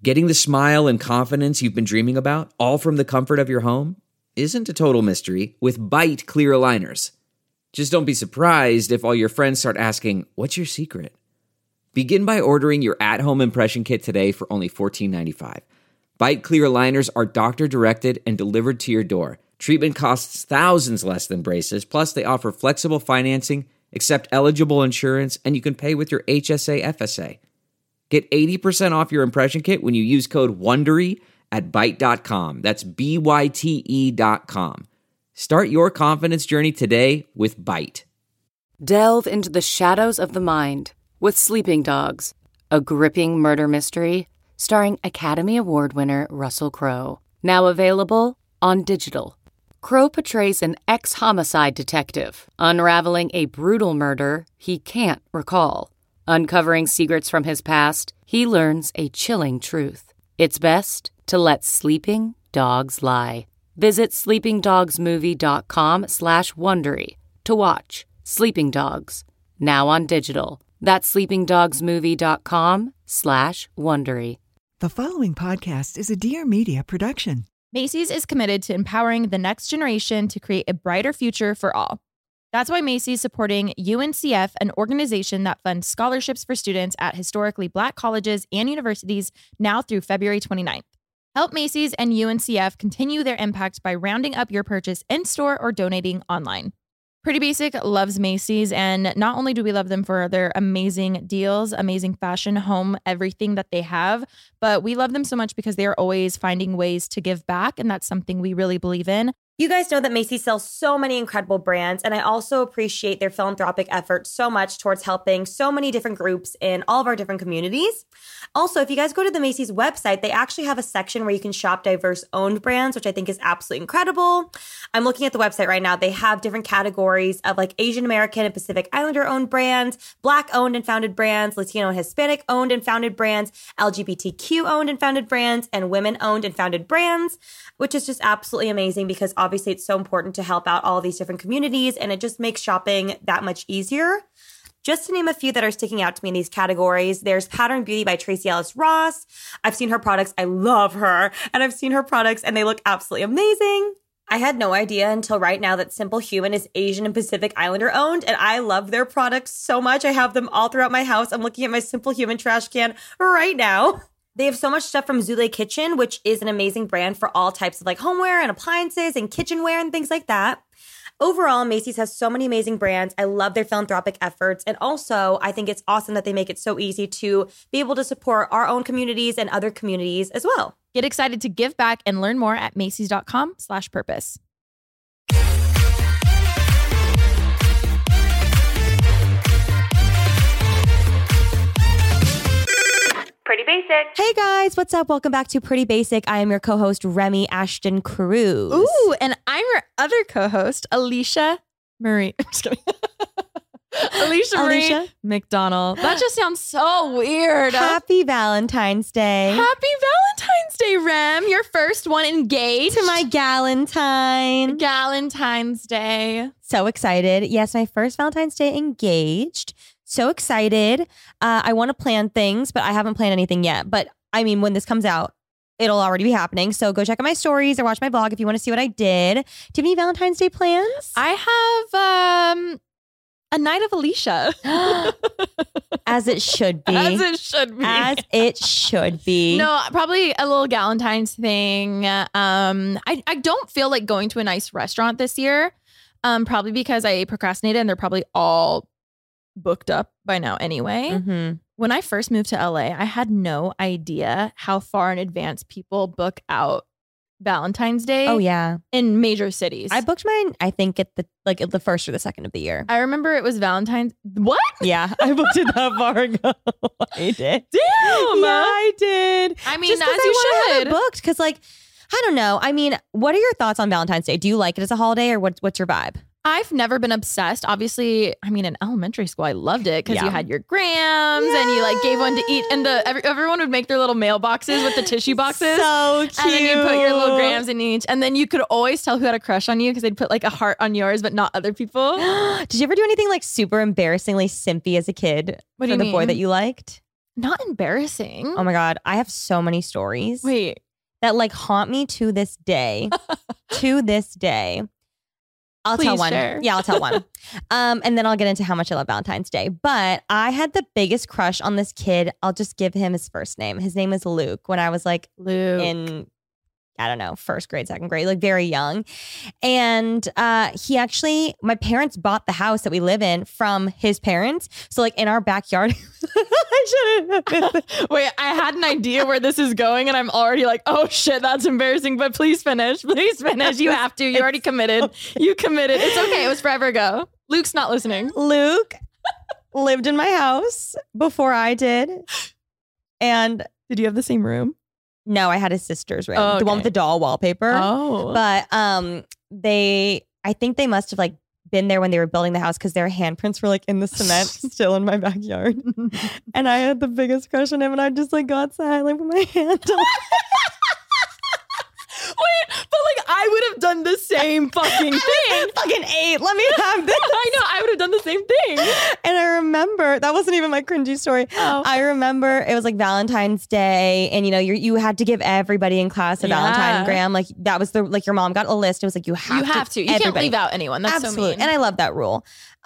Getting the smile and confidence you've been dreaming about, all from the comfort of your home, isn't a total mystery with Byte clear aligners. Just don't be surprised if all your friends start asking, "What's your secret?" Begin by ordering your at-home impression kit today for only $14.95. Byte clear aligners are doctor-directed and delivered to your door. Treatment costs thousands less than braces, plus they offer flexible financing, accept eligible insurance, and you can pay with your HSA FSA. Get 80% off your impression kit when you use code WONDERY at Byte.com. That's BYTE.com. Start your confidence journey today with Byte. Delve into the shadows of the mind with Sleeping Dogs, a gripping murder mystery starring Academy Award winner Russell Crowe. Now available on digital. Crowe portrays an ex-homicide detective unraveling a brutal murder he can't recall. Uncovering secrets from his past, he learns a chilling truth. It's best to let sleeping dogs lie. Visit sleepingdogsmovie.com/Wondery to watch Sleeping Dogs, now on digital. That's sleepingdogsmovie.com/Wondery. The following podcast is a Dear Media production. Macy's is committed to empowering the next generation to create a brighter future for all. That's why Macy's is supporting UNCF, an organization that funds scholarships for students at historically Black colleges and universities now through February 29th. Help Macy's and UNCF continue their impact by rounding up your purchase in-store or donating online. Pretty Basic loves Macy's, and not only do we love them for their amazing deals, amazing fashion, home, everything that they have, but we love them so much because they are always finding ways to give back, and that's something we really believe in. You guys know that Macy's sells so many incredible brands, and I also appreciate their philanthropic efforts so much towards helping so many different groups in all of our different communities. Also, if you guys go to the Macy's website, they actually have a section where you can shop diverse owned brands, which I think is absolutely incredible. I'm looking at the website right now. They have different categories of like Asian American and Pacific Islander owned brands, Black owned and founded brands, Latino and Hispanic owned and founded brands, LGBTQ owned and founded brands, and women owned and founded brands, which is just absolutely amazing because obviously it's so important to help out all these different communities, and it just makes shopping that much easier. Just to name a few that are sticking out to me in these categories, there's Pattern Beauty by Tracy Ellis Ross. I've seen her products. I love her. And I've seen her products and they look absolutely amazing. I had no idea until right now that Simple Human is Asian and Pacific Islander owned, and I love their products so much. I have them all throughout my house. I'm looking at my Simple Human trash can right now. They have so much stuff from Zule Kitchen, which is an amazing brand for all types of like homeware and appliances and kitchenware and things like that. Overall, Macy's has so many amazing brands. I love their philanthropic efforts. And also, I think it's awesome that they make it so easy to be able to support our own communities and other communities as well. Get excited to give back and learn more at Macys.com/purpose. Pretty Basic. Hey guys, what's up? Welcome back to Pretty Basic. I am your co-host, Remy Ashton Cruz. Ooh, and I'm your other co-host, Alicia Marie. I'm just kidding. Alicia Marie McDonald. That just sounds so weird. Happy Valentine's Day. Happy Valentine's Day, Rem. Your first one engaged. To my Galentine. Galentine's Day. So excited. Yes, my first Valentine's Day engaged. So excited. I want to plan things, but I haven't planned anything yet. But I mean, when this comes out, it'll already be happening. So go check out my stories or watch my vlog if you want to see what I did. Do you have any Valentine's Day plans? I have a night of Alicia. As it should be. As it should be. As it should be. No, probably a little Galentine's thing. I don't feel like going to a nice restaurant this year. Probably because I procrastinated and they're probably all booked up by now anyway. Mm-hmm. When I first moved to LA, I had no idea how far in advance people book out Valentine's Day. Oh yeah, in major cities. I booked mine, I think at the first or the second of the year. I remember it was Valentine's. What? Yeah, I booked it that far ago. I did. Damn. Yeah, I did. I mean, just as you should. Have it booked because, like, I don't know. I mean, what are your thoughts on Valentine's Day? Do you like it as a holiday, or what's your vibe? I've never been obsessed. Obviously, I mean, in elementary school, I loved it because you had your grams and you like gave one to eat, and everyone would make their little mailboxes with the tissue boxes. So cute. And then you put your little grams in each, and then you could always tell who had a crush on you because they'd put like a heart on yours, but not other people. Did you ever do anything like super embarrassingly simpy as a kid? What do you for the mean? boy that you liked? not embarrassing. Oh my God. I have so many stories Wait. that like haunt me to this day. To this day. I'll tell Please one. share. Yeah, I'll tell one. And then I'll get into how much I love Valentine's Day. But I had the biggest crush on this kid. I'll just give him his first name. His name is Luke when I was like Luke. in, I don't know, first grade, second grade, like very young. And he actually, my parents bought the house that we live in from his parents. So like in our backyard, Wait, I had an idea where this is going and I'm already like, oh shit, that's embarrassing, but please finish. Please finish. You have to. You already committed. You committed. It's okay. It was forever ago. Luke's not listening. Luke lived in my house before I did. And Did you have the same room? no, I had his sister's room, Oh, the one okay. with the doll wallpaper. Oh. But I think they must have like been there when they were building the house because their handprints were like in the cement still in my backyard. And I had the biggest crush on him, and I just like go outside, like put my hand on. Wait, but like I would have done the same fucking thing. Fucking 8. Let me have this. I know, I would have done the same thing. And I remember that wasn't even my cringy story. Oh. I remember it was like Valentine's Day, and you had to give everybody in class a Valentinegram. Like that was your mom got a list. It was like you have to. You can't everybody. leave out anyone. That's Absolutely. so mean. And I love that rule.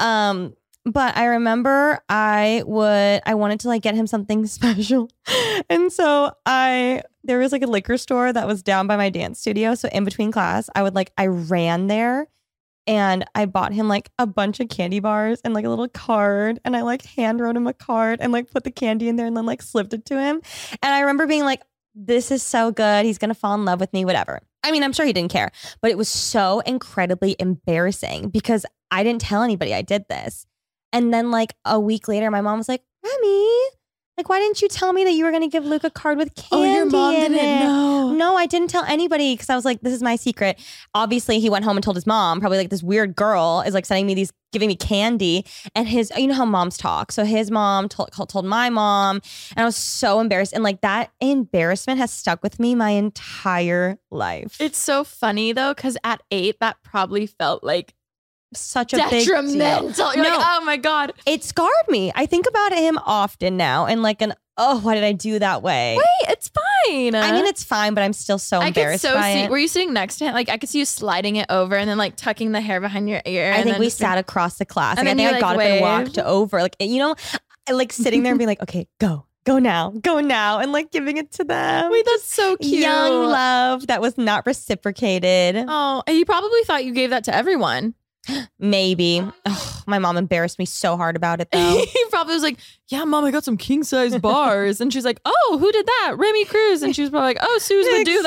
But I remember I wanted to like get him something special. And so there was like a liquor store that was down by my dance studio. So in between class, I ran there and I bought him like a bunch of candy bars and like a little card. And I like hand wrote him a card and like put the candy in there and then like slipped it to him. And I remember being like, this is so good. He's going to fall in love with me, whatever. I mean, I'm sure he didn't care, but it was so incredibly embarrassing because I didn't tell anybody I did this. And then like a week later, my mom was like, Remy, like, why didn't you tell me that you were going to give Luke a card with candy Oh, your mom in didn't it? know. No, I didn't tell anybody because I was like, this is my secret. Obviously, he went home and told his mom, probably like this weird girl is like giving me candy. And you know how moms talk. So his mom told my mom, and I was so embarrassed. And like that embarrassment has stuck with me my entire life. It's so funny though, because at 8, that probably felt like such a big detrimental. deal. You're No. like, oh my God. It scarred me. I think about him often now and like why did I do that way? Wait, it's fine. I mean, it's fine, but I'm still so I could embarrassed so by see. it. Were you sitting next to him? Like I could see you sliding it over and then like tucking the hair behind your ear. I and think then we just sat across the class. And Like, I then think you, I got like, up and waved. walked over. Like, like sitting there and being like, okay, go now. And like giving it to them. Wait, that's so cute. Young love that was not reciprocated. Oh, and you probably thought you gave that to everyone. Maybe. Ugh, my mom embarrassed me so hard about it though. He probably was like, yeah, Mom, I got some king size bars. And she's like, oh, who did that? Remy Cruz. And she was probably like, oh, Suze would do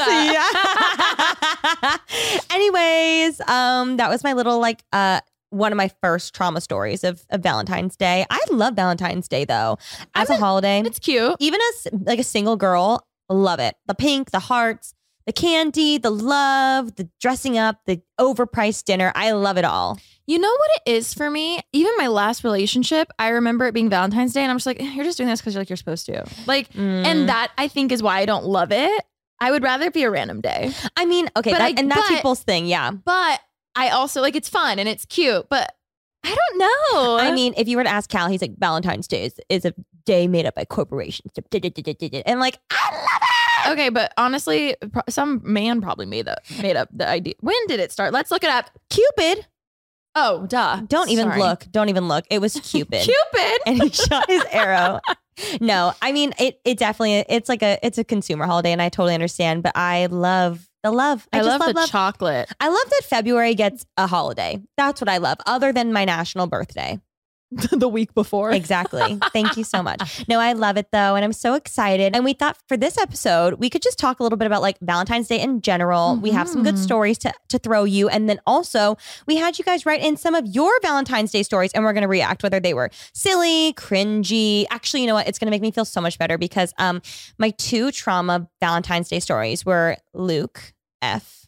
that. Anyways, that was my little one of my first trauma stories of Valentine's Day. I love Valentine's Day though. As a holiday. It's cute. Even as like a single girl, love it. The pink, the hearts, the candy, the love, the dressing up, the overpriced dinner. I love it all. You know what it is for me? Even my last relationship, I remember it being Valentine's Day and I'm just like, you're just doing this because you're supposed to. Like, and that I think is why I don't love it. I would rather it be a random day. I mean, okay, But that's but- people's thing, yeah. But I also like it's fun and it's cute, but I don't know. I mean, if you were to ask Cal, he's like, Valentine's Day is a day made up by corporations. And like, I love it. okay, but honestly, some man probably made up the idea. When did it start? Let's look it up. Cupid. Oh, duh. Don't even Sorry. look. Don't even look. It was Cupid. Cupid. And he shot his arrow. No, I mean, it definitely, it's a consumer holiday and I totally understand, but I love the love. I just love the chocolate. I love that February gets a holiday. That's what I love, other than my national birthday. The week before. Exactly. Thank you so much. No, I love it though. And I'm so excited. And we thought for this episode, we could just talk a little bit about like Valentine's Day in general. We have some good stories to throw you. And then also we had you guys write in some of your Valentine's Day stories and we're going to react whether they were silly, cringy. Actually, you know what? It's going to make me feel so much better because my 2 trauma Valentine's Day stories were Luke F.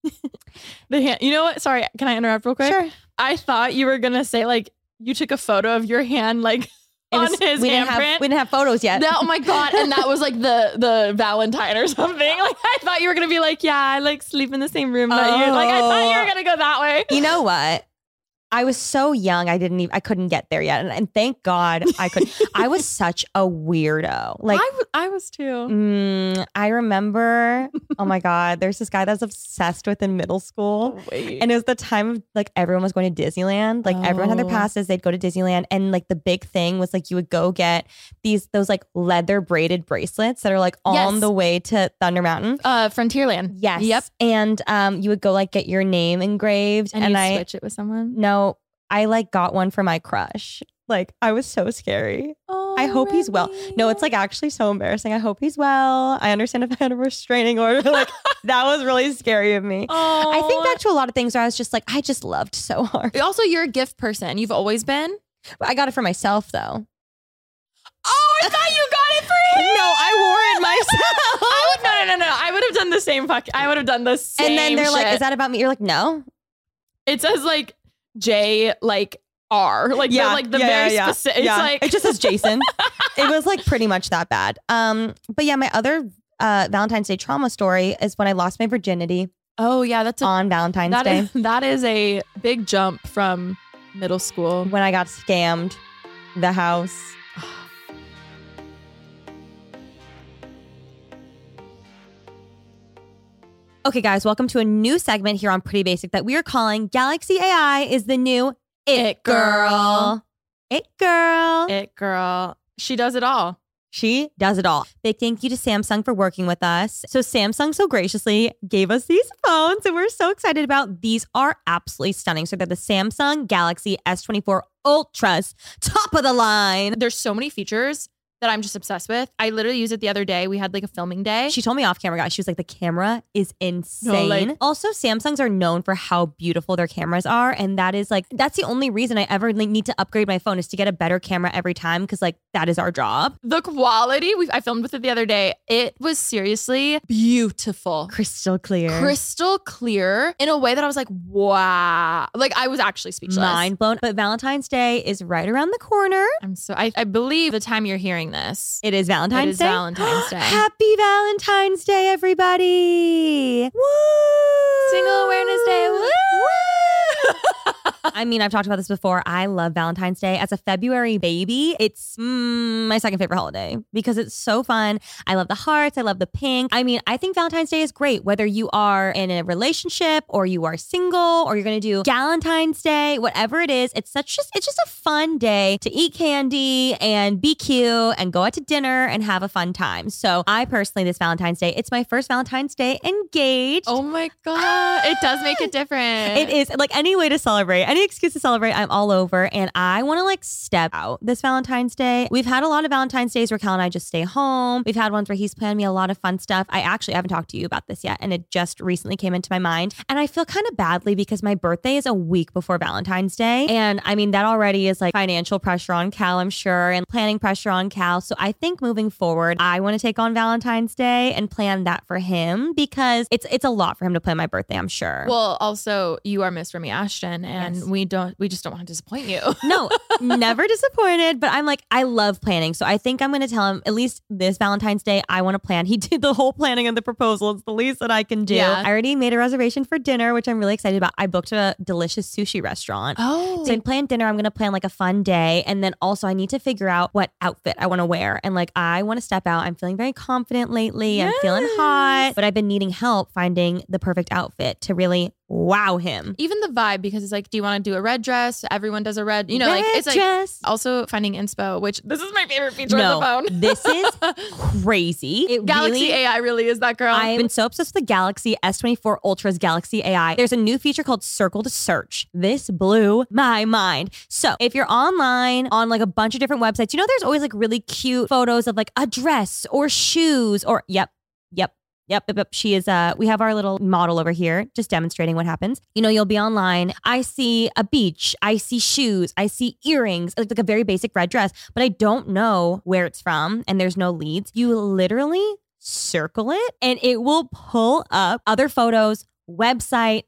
You know what? Sorry, can I interrupt real quick? Sure. I thought you were gonna say like you took a photo of your hand like on his we handprint. didn't have photos yet. Oh my God. And that was like the Valentine or something. Like I thought you were gonna be like, yeah, I like sleep in the same room that you. Like I thought you were gonna go that way. You know what? I was so young. I couldn't get there yet. And thank God I could. I was such a weirdo. Like I was too. I remember, oh my God, there's this guy that I was obsessed with in middle school. Wait. And it was the time of like everyone was going to Disneyland. Like everyone had their passes. They'd go to Disneyland. And like the big thing was like you would go get those like leather braided bracelets that are like on the way to Thunder Mountain. Frontierland. Yes. Yep. And you would go like get your name engraved. And I switch it with someone? No, I like got one for my crush. Like I was so scary. Oh, I hope he's well. No, it's like actually so embarrassing. I hope he's well. I understand if I had a restraining order. Like that was really scary of me. Oh. I think back to a lot of things where I was just like, I just loved so hard. Also, you're a gift person. You've always been. I got it for myself though. Oh, I thought you got it for him. No, I wore it myself. No. I would have done the same. I would have done the same. And then they're like, shit. "Is that about me?" You're like, "No." It says like J like R, like very specific. It's like it just says Jason. It was like pretty much that bad. But yeah, my other Valentine's Day trauma story is when I lost my virginity. Oh yeah, that's on Valentine's Day. That is a big jump from middle school. When I got scammed, the house. Okay, guys, welcome to a new segment here on Pretty Basic that we are calling Galaxy AI is the new It Girl. It Girl. It Girl. She does it all. She does it all. Big thank you to Samsung for working with us. So Samsung so graciously gave us these phones and we're so excited about. These are absolutely stunning. So they're the Samsung Galaxy S24 Ultras, top of the line. There's so many features that I'm just obsessed with. I literally used it the other day. We had like a filming day. She told me off camera, guys. She was like, the camera is insane. Also, Samsungs are known for how beautiful their cameras are. And that is like, that's the only reason I ever need to upgrade my phone is to get a better camera every time. Cause like that is our job. The quality, I filmed with it the other day. It was seriously beautiful. Crystal clear in a way that I was like, wow. Like I was actually speechless. Mind blown. But Valentine's Day is right around the corner. I believe the time you're hearing this. It is Valentine's Day. Valentine's Day. Happy Valentine's Day, everybody. Woo! Single Awareness Day. Woo! I mean, I've talked about this before. I love Valentine's Day. As a February baby, it's my second favorite holiday because it's so fun. I love the hearts. I love the pink. I mean, I think Valentine's Day is great, whether you are in a relationship or you are single or you're going to do Galentine's Day, whatever it is. It's just a fun day to eat candy and be cute and go out to dinner and have a fun time. So I personally, this Valentine's Day, it's my first Valentine's Day engaged. Oh my God. It does make it different. It is like any way to celebrate, any excuse to celebrate, I'm all over. And I want to like step out this Valentine's Day. We've had a lot of Valentine's Days where Cal and I just stay home. We've had ones where he's planned me a lot of fun stuff. I haven't talked to you about this yet. And it just recently came into my mind. And I feel kind of badly because my birthday is a week before Valentine's Day. And I mean, that already is like financial pressure on Cal, I'm sure, and planning pressure on Cal. So I think moving forward, I want to take on Valentine's Day and plan that for him because it's a lot for him to plan my birthday, I'm sure. Well, also you are Miss Remy Ashton and Yes. we just don't want to disappoint you. No, never disappointed. But I'm like, I love planning. So I think I'm going to tell him at least this Valentine's Day, I want to plan. He did the whole planning and the proposal. It's the least that I can do. Yeah. I already made a reservation for dinner, which I'm really excited about. I booked a delicious sushi restaurant. Oh. So I planned dinner. I'm going to plan like a fun day. And then also I need to figure out what outfit I want to wear. And like, I want to step out. I'm feeling very confident lately. I'm feeling hot, but I've been needing help finding the perfect outfit to really wow him. Even the vibe, because it's like, do you want to do a red dress? Everyone does a red, Red like it's dress. like also finding inspo, which this is my favorite feature No, on the phone. this is crazy. It Galaxy really, AI really is that girl. I've been so obsessed with the Galaxy S24 Ultra's Galaxy AI. There's a new feature called Circle to Search. This blew my mind. So if you're online on like a bunch of different websites, you know, there's always like really cute photos of like a dress or shoes or Yep. She is, we have our little model over here just demonstrating what happens. You know, you'll be online. I see a beach. I see shoes. I see earrings, like a very basic red dress, but I don't know where it's from and there's no leads. You literally circle it and it will pull up other photos, website,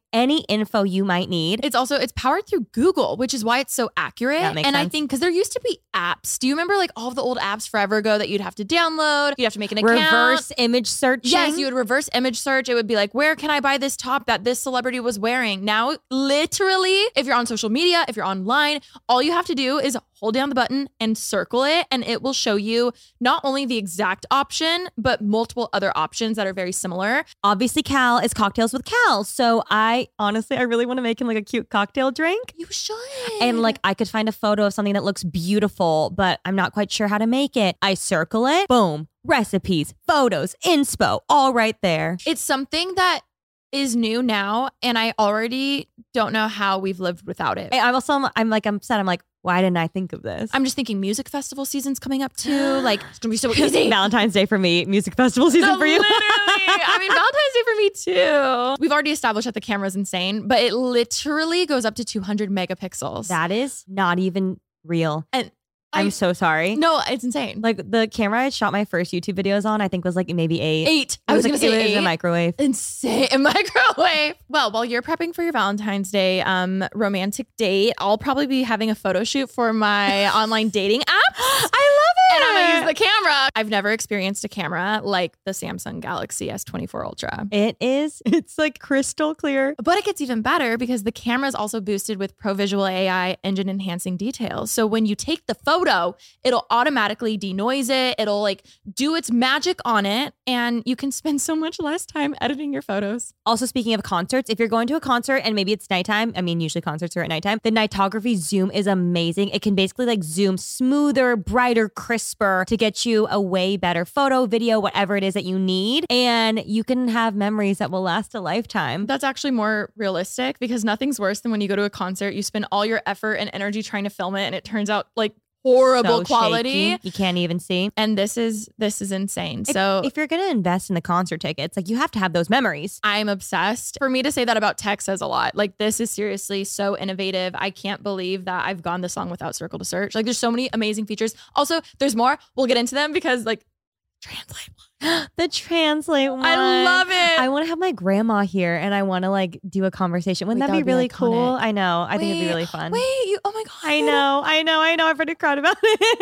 any info you might need. It's powered through Google, which is why it's so accurate. That makes and sense. I think because there used to be apps. Do you remember like all of the old apps forever ago that you'd have to download? You'd have to make an account. Reverse image searching. Yes, you would reverse image search. It would be like, where can I buy this top that this celebrity was wearing? Now, literally, if you're on social media, if you're online, all you have to do is hold down the button and circle it, and it will show you not only the exact option, but multiple other options that are very similar. Obviously, Cal is Cocktails with Cal. So I really want to make him like a cute cocktail drink. You should. And like I could find a photo of something that looks beautiful, but I'm not quite sure how to make it. I circle it. Boom. Recipes, photos, inspo, all right there. It's something that is new now, and I already don't know how we've lived without it. I'm upset. I'm like, why didn't I think of this? I'm just thinking music festival season's coming up too. Like, it's gonna be so easy. Valentine's Day for me, music festival season for you. Literally. I mean, Valentine's Day for me too. We've already established that the camera's insane, but it literally goes up to 200 megapixels. That is not even real. And I'm so sorry. No, it's insane. Like the camera I shot my first YouTube videos on, I think was like maybe 8. 8. I was like, going to say it was 8. a microwave. Insane. A microwave. Well, while you're prepping for your Valentine's Day romantic date, I'll probably be having a photo shoot for my online dating app. I love it. And I'm going to use the camera. I've never experienced a camera like the Samsung Galaxy S24 Ultra. It's like crystal clear. But it gets even better because the camera is also boosted with Pro Visual AI engine enhancing details. So when you take the photo, it'll automatically denoise it. It'll like do its magic on it, and you can spend so much less time editing your photos. Also, speaking of concerts, if you're going to a concert and maybe it's nighttime, I mean, usually concerts are at nighttime, the nightography zoom is amazing. It can basically like zoom smoother, brighter, crisper to get you a way better photo, video, whatever it is that you need. And you can have memories that will last a lifetime. That's actually more realistic because nothing's worse than when you go to a concert, you spend all your effort and energy trying to film it, and it turns out like horrible So quality. shaky. You can't even see. And this is insane. So If you're going to invest in the concert tickets, like you have to have those memories. I'm obsessed. For me to say that about tech says a lot. Like, this is seriously so innovative. I can't believe that I've gone this long without Circle to Search. Like, there's so many amazing features. Also, there's more. We'll get into them because like translate. The translate one. I love it. I want to have my grandma here and I want to like do a conversation. Wouldn't Wait, that that be would be really iconic. cool? I know. I think it'd be really fun. Oh my God. I know. I've already cried about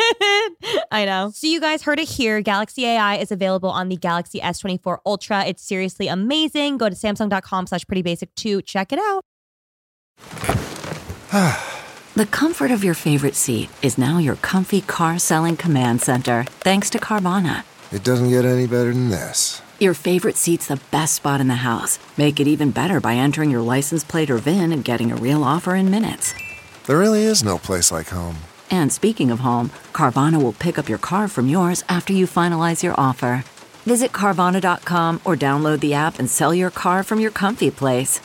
it. I know. So you guys heard it here. Galaxy AI is available on the Galaxy S24 Ultra. It's seriously amazing. Go to Samsung.com/prettybasic to check it out. The comfort of your favorite seat is now your comfy car selling command center, thanks to Carvana. It doesn't get any better than this. Your favorite seat's the best spot in the house. Make it even better by entering your license plate or VIN and getting a real offer in minutes. There really is no place like home. And speaking of home, Carvana will pick up your car from yours after you finalize your offer. Visit Carvana.com or download the app and sell your car from your comfy place.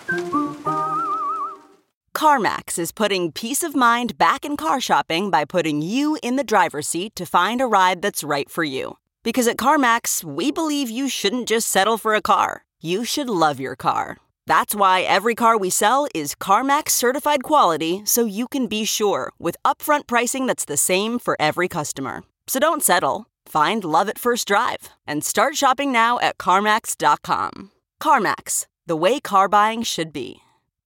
CarMax is putting peace of mind back in car shopping by putting you in the driver's seat to find a ride that's right for you. Because at CarMax, we believe you shouldn't just settle for a car. You should love your car. That's why every car we sell is CarMax certified quality, so you can be sure with upfront pricing that's the same for every customer. So don't settle. Find love at first drive and start shopping now at CarMax.com. CarMax, the way car buying should be.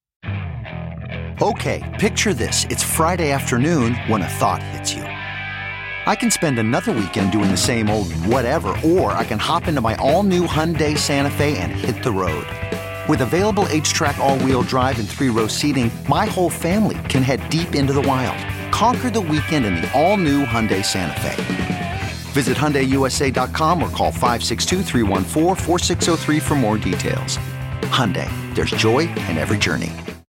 Okay, picture this. It's Friday afternoon when a thought hits you. I can spend another weekend doing the same old whatever, or I can hop into my all-new Hyundai Santa Fe and hit the road. With available H-Track all-wheel drive and 3-row seating, my whole family can head deep into the wild. Conquer the weekend in the all-new Hyundai Santa Fe. Visit HyundaiUSA.com or call 562-314-4603 for more details. Hyundai, there's joy in every journey.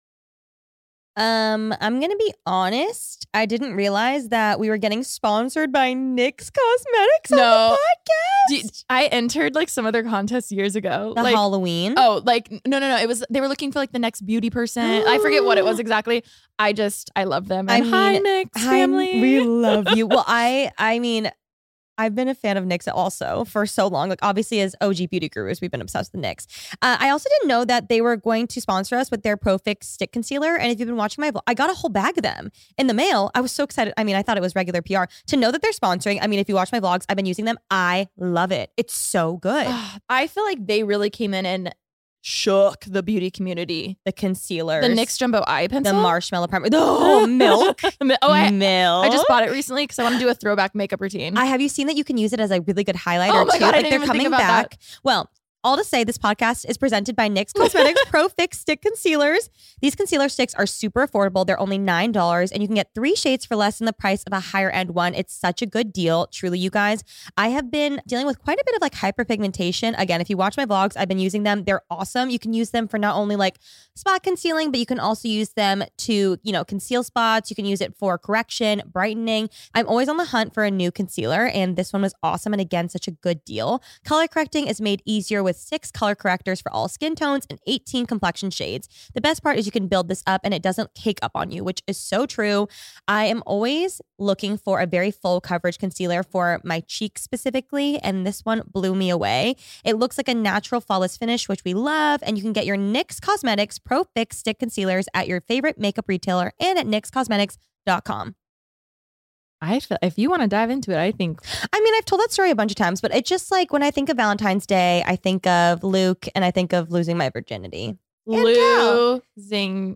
I'm going to be honest. I didn't realize that we were getting sponsored by NYX Cosmetics on the podcast. I entered like some other contests years ago. The like, Halloween. Oh, like no. It was they were looking for like the next beauty person. I forget what it was exactly. I love them. And hi NYX family. We love you. Well, I mean, I've been a fan of NYX also for so long. Like obviously as OG beauty gurus, we've been obsessed with NYX. I also didn't know that they were going to sponsor us with their Pro Fix Stick Concealer. And if you've been watching my vlog, I got a whole bag of them in the mail. I was so excited. I mean, I thought it was regular PR. To know that they're sponsoring, I mean, if you watch my vlogs, I've been using them. I love it. It's so good. I feel like they really came in and shook the beauty community. The concealers. The NYX Jumbo Eye Pencil. The Marshmallow Primer. Oh, Milk. Milk. Milk. I just bought it recently because I want to do a throwback makeup routine. Have you seen that you can use it as a really good highlighter Oh my too? God, I like didn't they're even coming think about back. that. Well, all to say, this podcast is presented by NYX Cosmetics Pro Fix Stick Concealers. These concealer sticks are super affordable. They're only $9, and you can get 3 shades for less than the price of a higher end one. It's such a good deal. Truly, you guys. I have been dealing with quite a bit of like hyperpigmentation. Again, if you watch my vlogs, I've been using them. They're awesome. You can use them for not only like spot concealing, but you can also use them to, conceal spots. You can use it for correction, brightening. I'm always on the hunt for a new concealer, and this one was awesome. And again, such a good deal. Color correcting is made easier with 6 color correctors for all skin tones and 18 complexion shades. The best part is you can build this up and it doesn't cake up on you, which is so true. I am always looking for a very full coverage concealer for my cheeks specifically, and this one blew me away. It looks like a natural flawless finish, which we love, and you can get your NYX Cosmetics Pro Fix Stick Concealers at your favorite makeup retailer and at nyxcosmetics.com. If you want to dive into it, I think. I mean, I've told that story a bunch of times, but it's just like when I think of Valentine's Day, I think of Luke and I think of losing my virginity. Lou, zing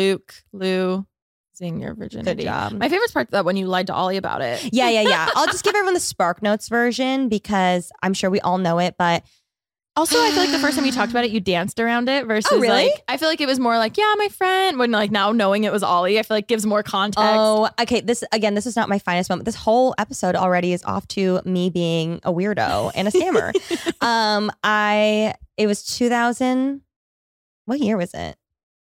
your virginity. Good job. My favorite part that when you lied to Ollie about it. Yeah. I'll just give everyone the Spark Notes version because I'm sure we all know it, but also, I feel like the first time you talked about it, you danced around it versus really? like, I feel like it was more like, yeah, my friend. When like now knowing it was Ollie, I feel like gives more context. Oh, okay. This is not my finest moment. This whole episode already is off to me being a weirdo and a scammer. It was 2000. What year was it?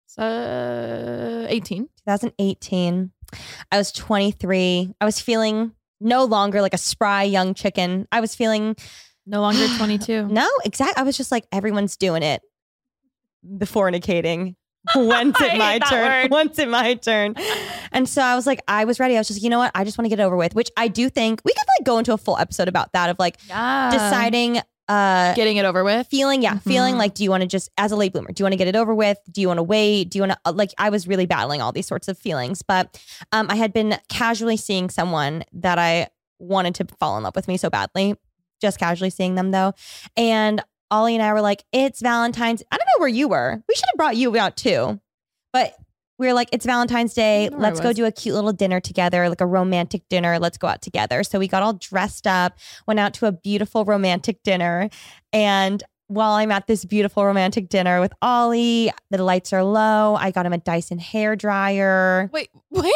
18. 2018. I was 23. I was feeling no longer like a spry young chicken. I was feeling no longer 22. No, exactly. I was just like, everyone's doing it. The fornicating. When's it my turn? When's it my turn? And so I was like, I was ready. I was just, you know what? I just want to get it over with, which I do think we could like go into a full episode about that of like deciding getting it over with. Feeling like, do you want to just, as a late bloomer, do you want to get it over with? Do you want to wait? Do you want to, like, I was really battling all these sorts of feelings, but I had been casually seeing someone that I wanted to fall in love with me so badly. Just casually seeing them though. And Ollie and I were like, it's Valentine's. I don't know where you were. We should have brought you out too. But we were like, it's Valentine's Day. Let's go do a cute little dinner together, like a romantic dinner. Let's go out together. So we got all dressed up, went out to a beautiful romantic dinner. And while I'm at this beautiful romantic dinner with Ollie, the lights are low. I got him a Dyson hairdryer. Wait.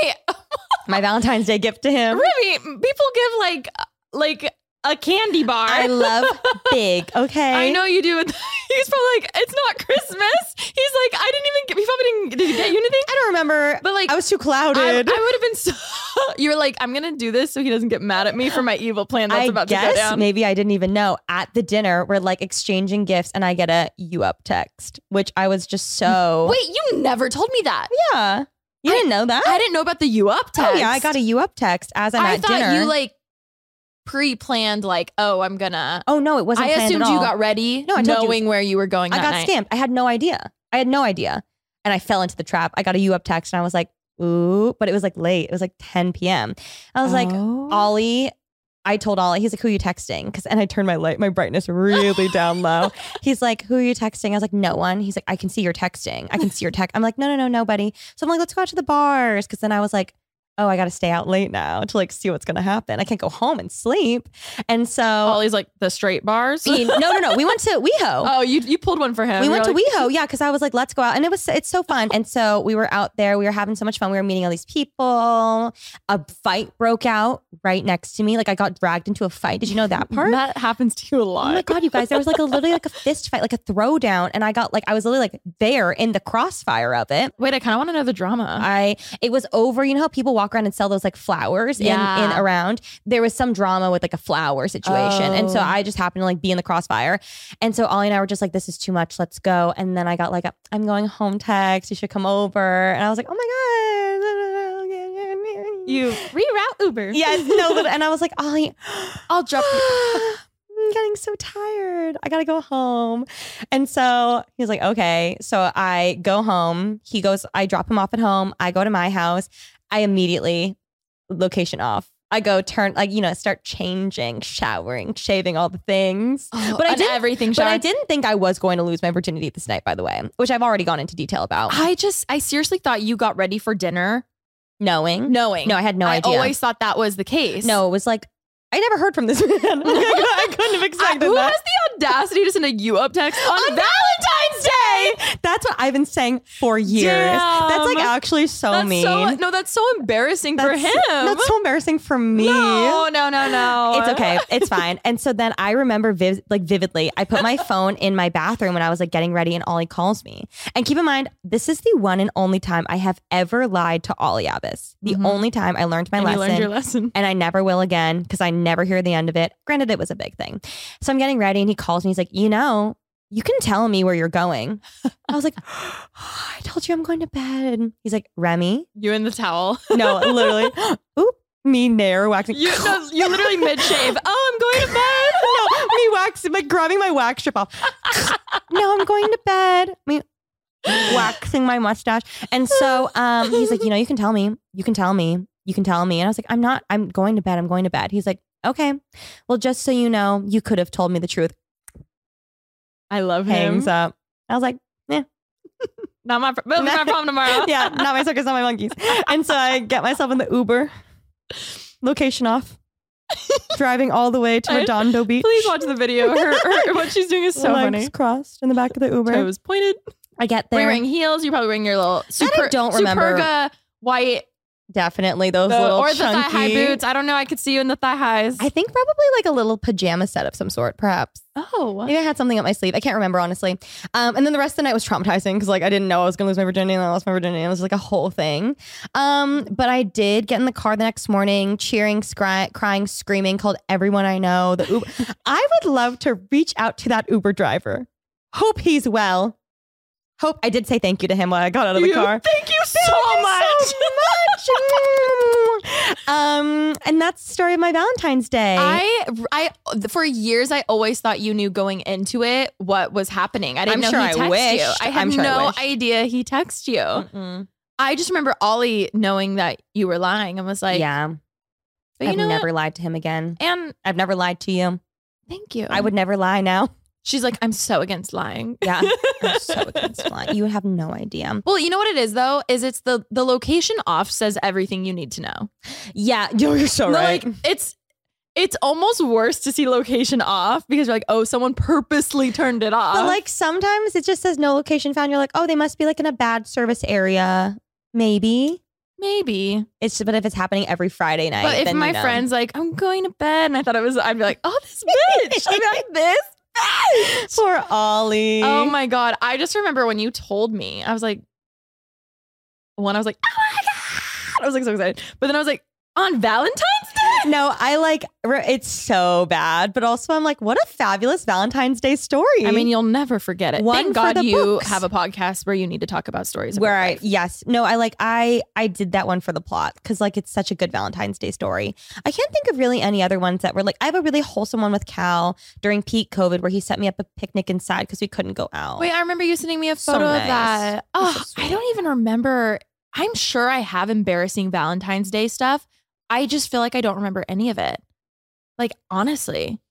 My Valentine's Day gift to him. Really? People give like a candy bar. I love big, okay? I know you do. He's probably like, it's not Christmas. He's like, I didn't even get, he probably did he get you anything? I don't remember. But like, I was too clouded. I would have been so, you're like, I'm going to do this so he doesn't get mad at me for my evil plan that's about to go down. Maybe I didn't even know. At the dinner, we're like exchanging gifts and I get a "you up" text, which I was just so. Wait, you never told me that. Yeah. You didn't know that? I didn't know about the "you up" text. Oh yeah, I got a "you up" text as I'm at dinner. I thought you like pre-planned like, oh, I'm gonna. Oh no, it wasn't. I planned assumed at all. you got ready, no, I told knowing where you were going. I got night. scammed. I had no idea. And I fell into the trap. I got a "you up" text, and I was like, ooh, but it was like late. It was like 10 p.m. I was like, Ollie. I told Ollie, he's like, who are you texting? And I turned my brightness really down low. He's like, who are you texting? I was like, no one. He's like, I can see you're texting. I can see your text. I'm like, no, nobody. So I'm like, let's go out to the bars. Cause then I was like, oh, I got to stay out late now to like see what's going to happen. I can't go home and sleep. And so Ollie's like the straight bars. No. We went to WeHo. Oh, you pulled one for him. We went to WeHo. Yeah. Cause I was like, let's go out. And it's so fun. And so we were out there, we were having so much fun. We were meeting all these people. A fight broke out right next to me. Like I got dragged into a fight. Did you know that part? That happens to you a lot. Oh my God, you guys, there was like literally like a fist fight, like a throwdown. And I was literally like there in the crossfire of it. Wait, I kind of want to know the drama. It was over. You know how people walk around and sell those like flowers in around? There was some drama with like a flower situation. And so I just happened to like be in the crossfire. And so Ollie and I were just like, this is too much. Let's go. And then I got like, I'm going home text. You should come over. And I was like, oh my God. You reroute Uber. Yes. No. And I was like, Ollie, I'll drop you. I'm getting so tired. I got to go home. And so he's like, okay. So I go home. I drop him off at home. I go to my house. I immediately location off. I go start changing, showering, shaving, all the things. But I didn't think I was going to lose my virginity this night, by the way, which I've already gone into detail about. I seriously thought you got ready for dinner. Knowing. No, I had no idea. I always thought that was the case. No, it was like, I never heard from this man. I couldn't have expected who that. has the audacity to send a you up text on Valentine's Day? That's what I've been saying for years. Damn. That's like actually so mean. That's so embarrassing for him. That's so embarrassing for me. No. It's okay. It's fine. And so then I remember vividly, I put my phone in my bathroom when I was like getting ready and Ollie calls me. And keep in mind, this is the one and only time I have ever lied to Ollie Abbas. The only time I learned my lesson. You learned your lesson. And I never will again because I never hear the end of it. Granted, it was a big thing. So I'm getting ready and he calls me. He's like, you can tell me where you're going. I was like, I told you I'm going to bed. He's like, Remy. You in the towel. No, literally. Oop, me nair waxing. You literally mid-shave. Oh, I'm going to bed. No, me waxing, like grabbing my wax strip off. No, I'm going to bed. Me waxing my mustache. And so he's like, you can tell me. You can tell me. You can tell me. And I was like, I'm going to bed. I'm going to bed. He's like, okay. Well, just so you know, you could have told me the truth. I love him. Hangs up. I was like, not my problem tomorrow. Yeah, not my circus, not my monkeys. And so I get myself in the Uber, location off, driving all the way to Redondo Beach. Please watch the video. Her what she's doing is so legs funny. Crossed in the back of the Uber. Toes pointed. I get there. Were you wearing heels? You're probably wearing your little Superga white. Definitely those little or the chunky thigh-high boots. I don't know. I could see you in the thigh highs. I think probably like a little pajama set of some sort, perhaps. Oh, maybe I had something up my sleeve. I can't remember honestly. And then the rest of the night was traumatizing because like I didn't know I was gonna lose my virginity and I lost my virginity. It was like a whole thing. But I did get in the car the next morning, cheering, crying, screaming, called everyone I know. The Uber. I would love to reach out to that Uber driver. Hope he's well. Hope I did say thank you to him while I got out of the car. Thank you so much. And that's the story of my Valentine's Day. I for years I always thought you knew going into it what was happening. I didn't know he texted you. I had no idea he texted you. Mm-mm. I just remember Ollie knowing that you were lying and was like, yeah. But I've never lied to him again. And I've never lied to you. Thank you. I would never lie now. She's like, I'm so against lying. Yeah, I'm so against lying. You would have no idea. Well, you know what it is, though? Is it's the location off says everything you need to know. Yeah, you're so right. Like, it's almost worse to see location off because you're like, oh, someone purposely turned it off. But like sometimes it just says no location found. You're like, oh, they must be like in a bad service area. Maybe. But if it's happening every Friday night. But if then my friend's like, I'm going to bed, and I thought I'd be like, oh, this bitch. I'd be like, this bitch. Poor Ollie. Oh my God. I just remember when you told me, I was like, oh my God. I was like so excited. But then I was like, on Valentine's Day? No, it's so bad. But also I'm like, what a fabulous Valentine's Day story. I mean, you'll never forget it. One Thank for God the you books. have a podcast where you need to talk about stories. Yes. No, I did that one for the plot because like it's such a good Valentine's Day story. I can't think of really any other ones that were like, I have a really wholesome one with Cal during peak COVID where he set me up a picnic inside because we couldn't go out. Wait, I remember you sending me a photo of that. Oh, I don't even remember. I'm sure I have embarrassing Valentine's Day stuff. I just feel like I don't remember any of it. Like, honestly.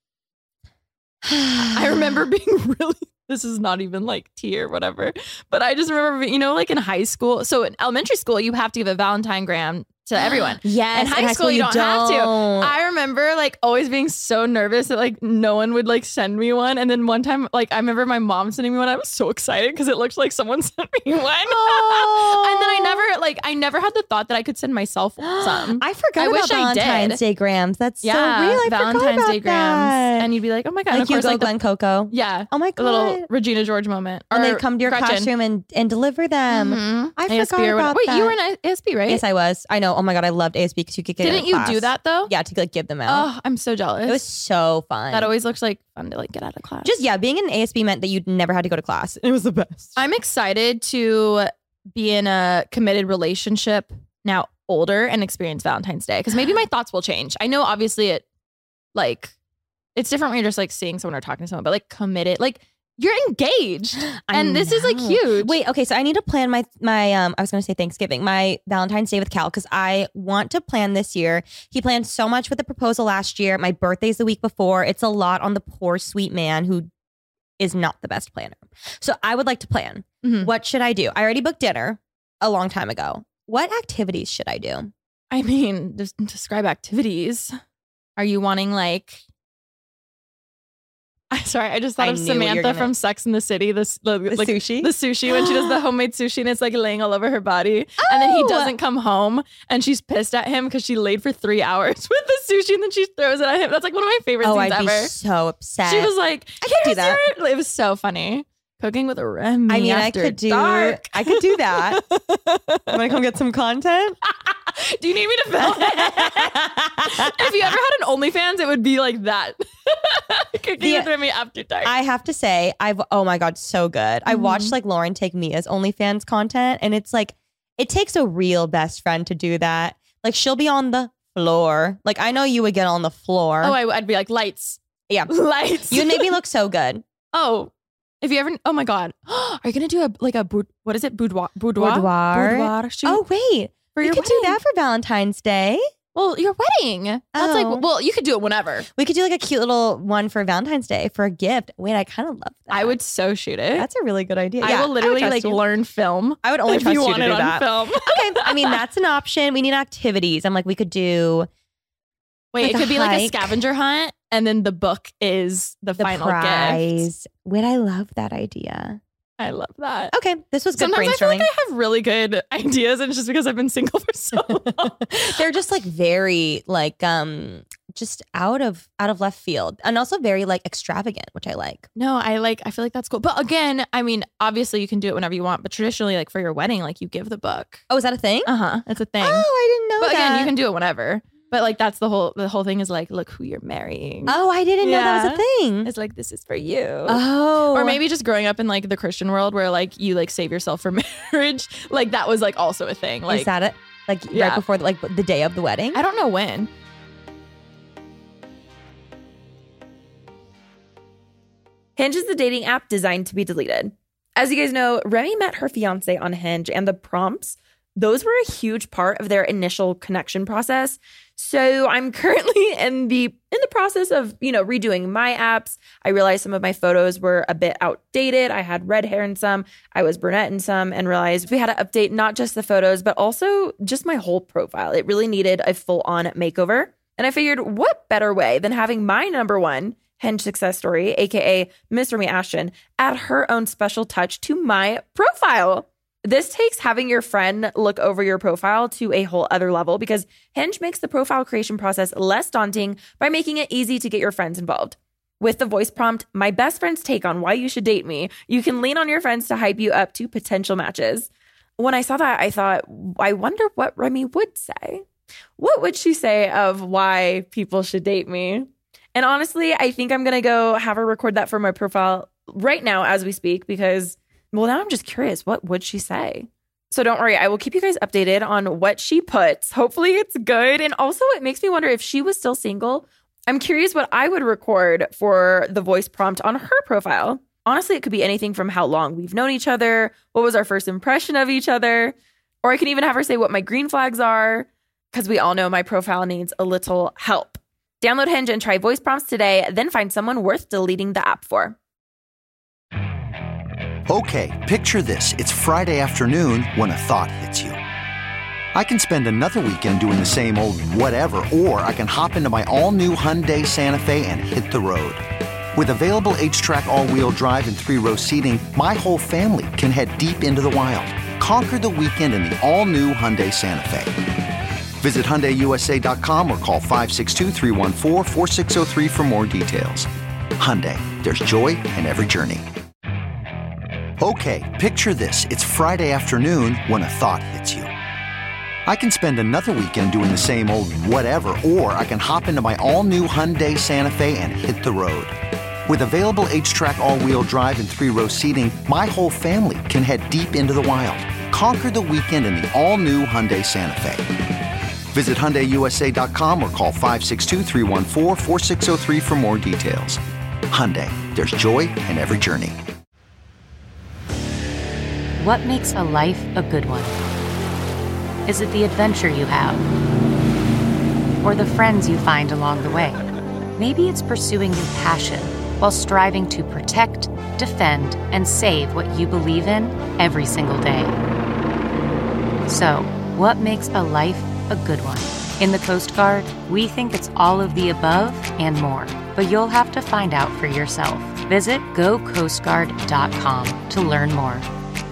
I remember being really, this is not even like tea or whatever, but I just remember, like in high school. So in elementary school, you have to give a Valentinegram to everyone. Yes. In high school, you don't have to. I remember like always being so nervous that like no one would like send me one. And then one time, like I remember my mom sending me one. I was so excited because it looked like someone sent me one. Oh. And then I never had the thought that I could send myself some. I forgot about Valentine's Day grams. That's so real. I Valentine's Day about grams. that. And you'd be like, oh my God. Like and of course, Hugo like Glen Coco. Yeah. Oh my God. A little Regina George moment. And they'd come to your classroom and deliver them. Mm-hmm. I forgot about Wait, that. you were in ASP, right? Yes, I was. I know. Oh my God. I loved ASP because you could get Didn't you do that though? Yeah, to like give them out. Oh, I'm so jealous. It was so fun. That always looks like fun to like get out of class. Just being in ASP meant that you'd never had to go to class. It was the best. I'm excited to be in a committed relationship now older and experience Valentine's Day because maybe my thoughts will change. I know obviously it's different when you're just like seeing someone or talking to someone, but like committed, like You're engaged. And this is like huge. Wait, okay, so I need to plan my I was going to say Thanksgiving, my Valentine's Day with Cal, because I want to plan this year. He planned so much with the proposal last year. My birthday's the week before. It's a lot on the poor sweet man who is not the best planner. So I would like to plan. Mhm. What should I do? I already booked dinner a long time ago. What activities should I do? I mean, just describe activities. Are you wanting like... Sorry, I just thought I of knew what you were Samantha gonna- from Sex and the City. The sushi? The sushi, when she does the homemade sushi and it's like laying all over her body. And then he doesn't come home and she's pissed at him because she laid for 3 hours with the sushi and then she throws it at him. That's like one of my favorite Oh, scenes I'd ever. be so upset. She was like, I could do that. It was so funny. Cooking with a Remy. I mean, after I could do dark. that. I'm gonna come get some content. Do you need me to film it? If you ever had an OnlyFans, it would be like that. Cooking with Remy after dark. I have to say, oh my God, so good. I watched like Lauren take Mia's OnlyFans content, and it's like, it takes a real best friend to do that. Like, she'll be on the floor. Like, I know you would get on the floor. Oh, I'd be like, lights. Yeah. Lights. You'd make me look so good. Oh, if you ever, oh my God. Are you going to do what is it? Boudoir shoot? Oh, wait. For We your could do wedding. that for Valentine's Day. Well, your wedding. That's Oh. like, well, you could do it whenever. We could do like a cute little one for Valentine's Day for a gift. Wait, I kind of love that. I would so shoot it. That's a really good idea. I Yeah, will literally trust like you. learn film. I would only if trust you you want to it do on that. film. Okay, I mean, that's an option. We need activities. I'm like, we could do Wait, like it a could be like a hike. scavenger hunt, and then the book is the the final gift. prize. Wait, I love that idea. I love that. Okay, this was good Sometimes I feel brainstorming. like I have really good ideas, and it's just because I've been single for so long. They're just like very like just out of left field, and also very like extravagant, which I like. No, I feel like that's cool. But again, I mean, obviously you can do it whenever you want, but traditionally, like for your wedding, like you give the book. Oh, is that a thing? It's a thing. Oh, I didn't know But that. again, you can do it whenever. But like that's the whole thing is like, look who you're marrying. Oh, I didn't know that was a thing. It's like, this is for you. Oh, Or maybe just growing up in like the Christian world where like you like save yourself for marriage. Like that was like also a thing. Like is that it? Like Yeah. right before like the day of the wedding? I don't know when. Hinge is the dating app designed to be deleted. As you guys know, Remy met her fiance on Hinge, and the prompts, those were a huge part of their initial connection process. So I'm currently in the process of, redoing my apps. I realized some of my photos were a bit outdated. I had red hair in some, I was brunette in some, and realized we had to update not just the photos, but also just my whole profile. It really needed a full-on makeover. And I figured, what better way than having my number one Hinge success story, aka Miss Remy Ashton, add her own special touch to my profile. This takes having your friend look over your profile to a whole other level because Hinge makes the profile creation process less daunting by making it easy to get your friends involved. With the voice prompt, my best friend's take on why you should date me, you can lean on your friends to hype you up to potential matches. When I saw that, I thought, I wonder what Remy would say. What would she say of why people should date me? And honestly, I think I'm going to go have her record that for my profile right now as we speak because, well, now I'm just curious. What would she say? So don't worry. I will keep you guys updated on what she puts. Hopefully it's good. And also it makes me wonder if she was still single. I'm curious what I would record for the voice prompt on her profile. Honestly, it could be anything from how long we've known each other, what was our first impression of each other, or I can even have her say what my green flags are because we all know my profile needs a little help. Download Hinge and try voice prompts today, then find someone worth deleting the app for. Okay, picture this. It's Friday afternoon when a thought hits you. I can spend another weekend doing the same old whatever, or I can hop into my all-new Hyundai Santa Fe and hit the road. With available H-Track all-wheel drive and 3-row seating, my whole family can head deep into the wild. Conquer the weekend in the all-new Hyundai Santa Fe. Visit HyundaiUSA.com or call 562-314-4603 for more details. Hyundai, there's joy in every journey. Okay, picture this. It's Friday afternoon when a thought hits you. I can spend another weekend doing the same old whatever, or I can hop into my all-new Hyundai Santa Fe and hit the road. With available H-Track all-wheel drive and 3-row seating, my whole family can head deep into the wild. Conquer the weekend in the all-new Hyundai Santa Fe. Visit HyundaiUSA.com or call 562-314-4603 for more details. Hyundai, there's joy in every journey. What makes a life a good one? Is it the adventure you have? Or the friends you find along the way? Maybe it's pursuing your passion while striving to protect, defend, and save what you believe in every single day. So, what makes a life a good one? In the Coast Guard, we think it's all of the above and more, but you'll have to find out for yourself. Visit GoCoastGuard.com to learn more.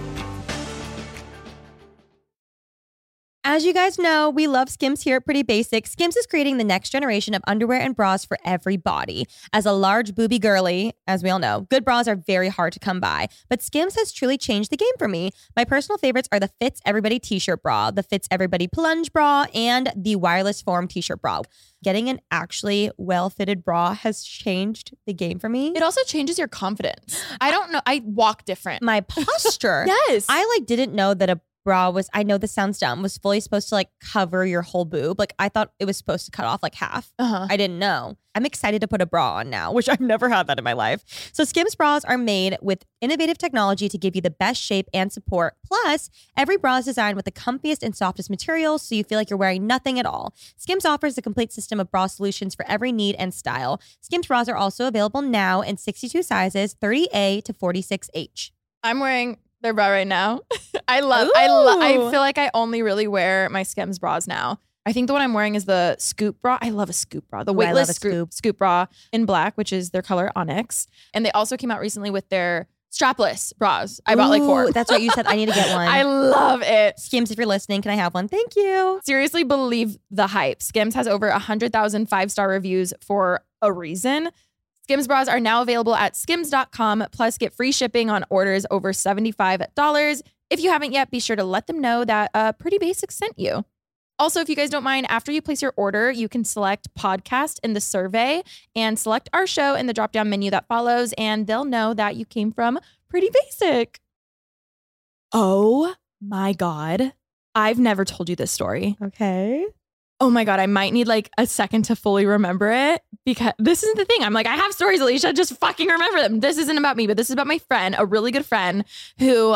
As you guys know, we love Skims here at Pretty Basic. Skims is creating the next generation of underwear and bras for every body. As a large booby girly, as we all know, good bras are very hard to come by. But Skims has truly changed the game for me. My personal favorites are the Fits Everybody t-shirt bra, the Fits Everybody plunge bra, and the wireless form t-shirt bra. Getting an actually well-fitted bra has changed the game for me. It also changes your confidence. I don't know. I walk different. My posture. Yes. I didn't know that a bra was, I know this sounds dumb, was fully supposed to cover your whole boob. I thought it was supposed to cut off half. I didn't know. I'm excited to put a bra on now, which I've never had that in my life. So Skims bras are made with innovative technology to give you the best shape and support. Plus, every bra is designed with the comfiest and softest materials, so you feel like you're wearing nothing at all. Skims offers a complete system of bra solutions for every need and style. Skims bras are also available now in 62 sizes, 30A to 46H. I'm wearing their bra right now. I feel like I only really wear my Skims bras now. I think the one I'm wearing is the Scoop bra. I love a Scoop bra. The weightless Scoop bra in black, which is their color Onyx. And they also came out recently with their strapless bras. I bought 4. That's what you said. I need to get one. I love it. Skims, if you're listening, can I have one? Thank you. Seriously, believe the hype. Skims has over 100,000 5-star reviews for a reason. Skims bras are now available at skims.com, plus get free shipping on orders over $75. If you haven't yet, be sure to let them know that Pretty Basic sent you. Also, if you guys don't mind, after you place your order, you can select podcast in the survey and select our show in the drop-down menu that follows, and they'll know that you came from Pretty Basic. Oh my God. I've never told you this story. Okay. Oh my God, I might need a second to fully remember it, because this is the thing. I'm I have stories, Alicia, just fucking remember them. This isn't about me, but this is about my friend, a really good friend who,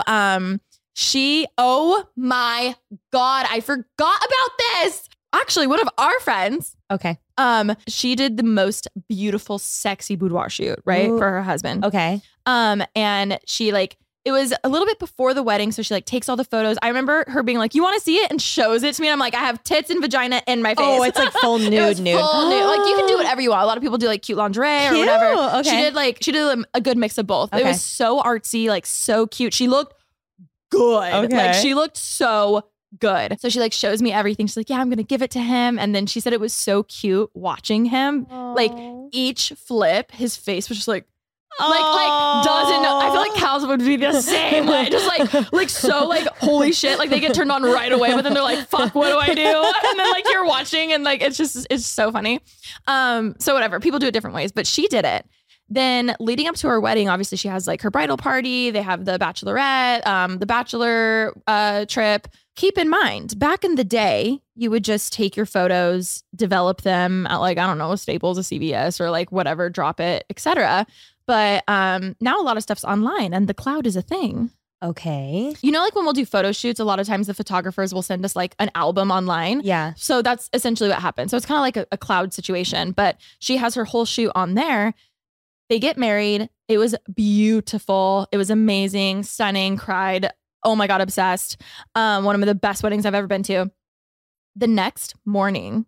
oh my God, I forgot about this. Actually, one of our friends. Okay. She did the most beautiful, sexy boudoir shoot, right? Ooh. For her husband. Okay. And she it was a little bit before the wedding, so she takes all the photos. I remember her being you want to see it? And shows it to me. And I'm I have tits and vagina in my face. Oh, it's full nude, it was nude. Full nude. You can do whatever you want. A lot of people do cute lingerie or whatever. Okay. She did a good mix of both. Okay. It was so artsy, so cute. She looked good. Okay. She looked so good. So she shows me everything. She's yeah, I'm going to give it to him. And then she said it was so cute watching him. Aww. Each flip, his face was just doesn't know. I feel like cows would be the same way. Just so holy shit. They get turned on right away, but then they're fuck, what do I do? And then you're watching and it's so funny. So whatever. People do it different ways, but she did it. Then leading up to her wedding, obviously she has her bridal party. They have the bachelorette, the bachelor trip. Keep in mind, back in the day, you would just take your photos, develop them at I don't know, Staples, a CVS, or whatever, drop it, etc. But now a lot of stuff's online and the cloud is a thing. Okay. You know, when we'll do photo shoots, a lot of times the photographers will send us an album online. Yeah. So that's essentially what happened. So it's kind of a cloud situation, but she has her whole shoot on there. They get married. It was beautiful. It was amazing, stunning, cried. Oh my God, obsessed. One of the best weddings I've ever been to. The next morning,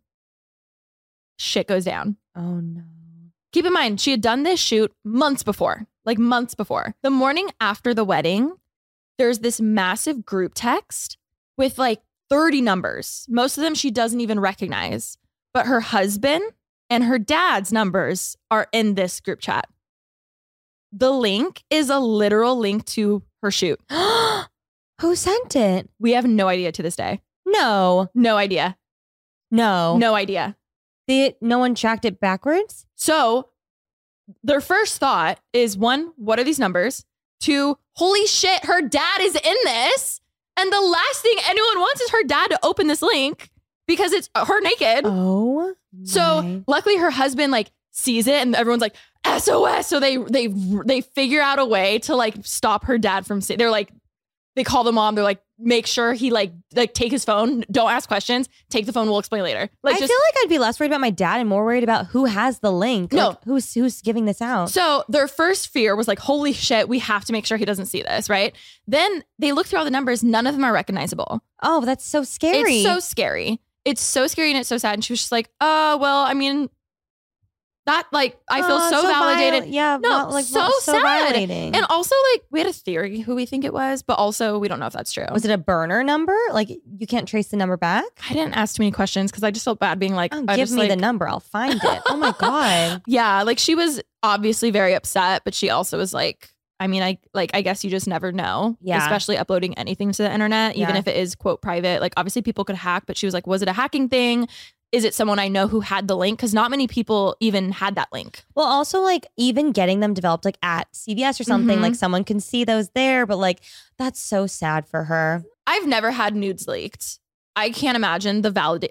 shit goes down. Oh no. Keep in mind, she had done this shoot months before. The morning after the wedding, there's this massive group text with 30 numbers. Most of them she doesn't even recognize. But her husband and her dad's numbers are in this group chat. The link is a literal link to her shoot. Who sent it? We have no idea to this day. No. No idea. No. No idea. No one tracked it backwards? So their first thought is, 1, what are these numbers? 2, holy shit, her dad is in this. And the last thing anyone wants is her dad to open this link because it's her naked. Oh. So luckily her husband sees it and everyone's SOS. So they figure out a way to like stop her dad from they're like, they call the mom. They're like, make sure he like take his phone. Don't ask questions. Take the phone. We'll explain later. Like, I feel like I'd be less worried about my dad and more worried about who has the link. No. Like, who's giving this out. So their first fear was like, holy shit, we have to make sure he doesn't see this, right? Then they look through all the numbers. None of them are recognizable. Oh, that's so scary. It's so scary. It's so scary and it's so sad. And she was just like, oh, well, I mean, that like, I feel so validated. Yeah. No, like, so sad. validating. And also like, we had a theory who we think it was, but also we don't know if that's true. Was it a burner number? Like you can't trace the number back? I didn't ask too many questions because I just felt bad being like, give me the number. I'll find it. Oh my God. Yeah. Like she was obviously very upset, but she also was like, I mean, I guess you just never know. Yeah. Especially uploading anything to the internet, even if it is quote private. Like obviously people could hack, but she was like, was it a hacking thing? Is it someone I know who had the link? Because not many people even had that link. Well, also like even getting them developed like at CVS or something, like someone can see those there, but like that's so sad for her. I've never had nudes leaked. I can't imagine the validating.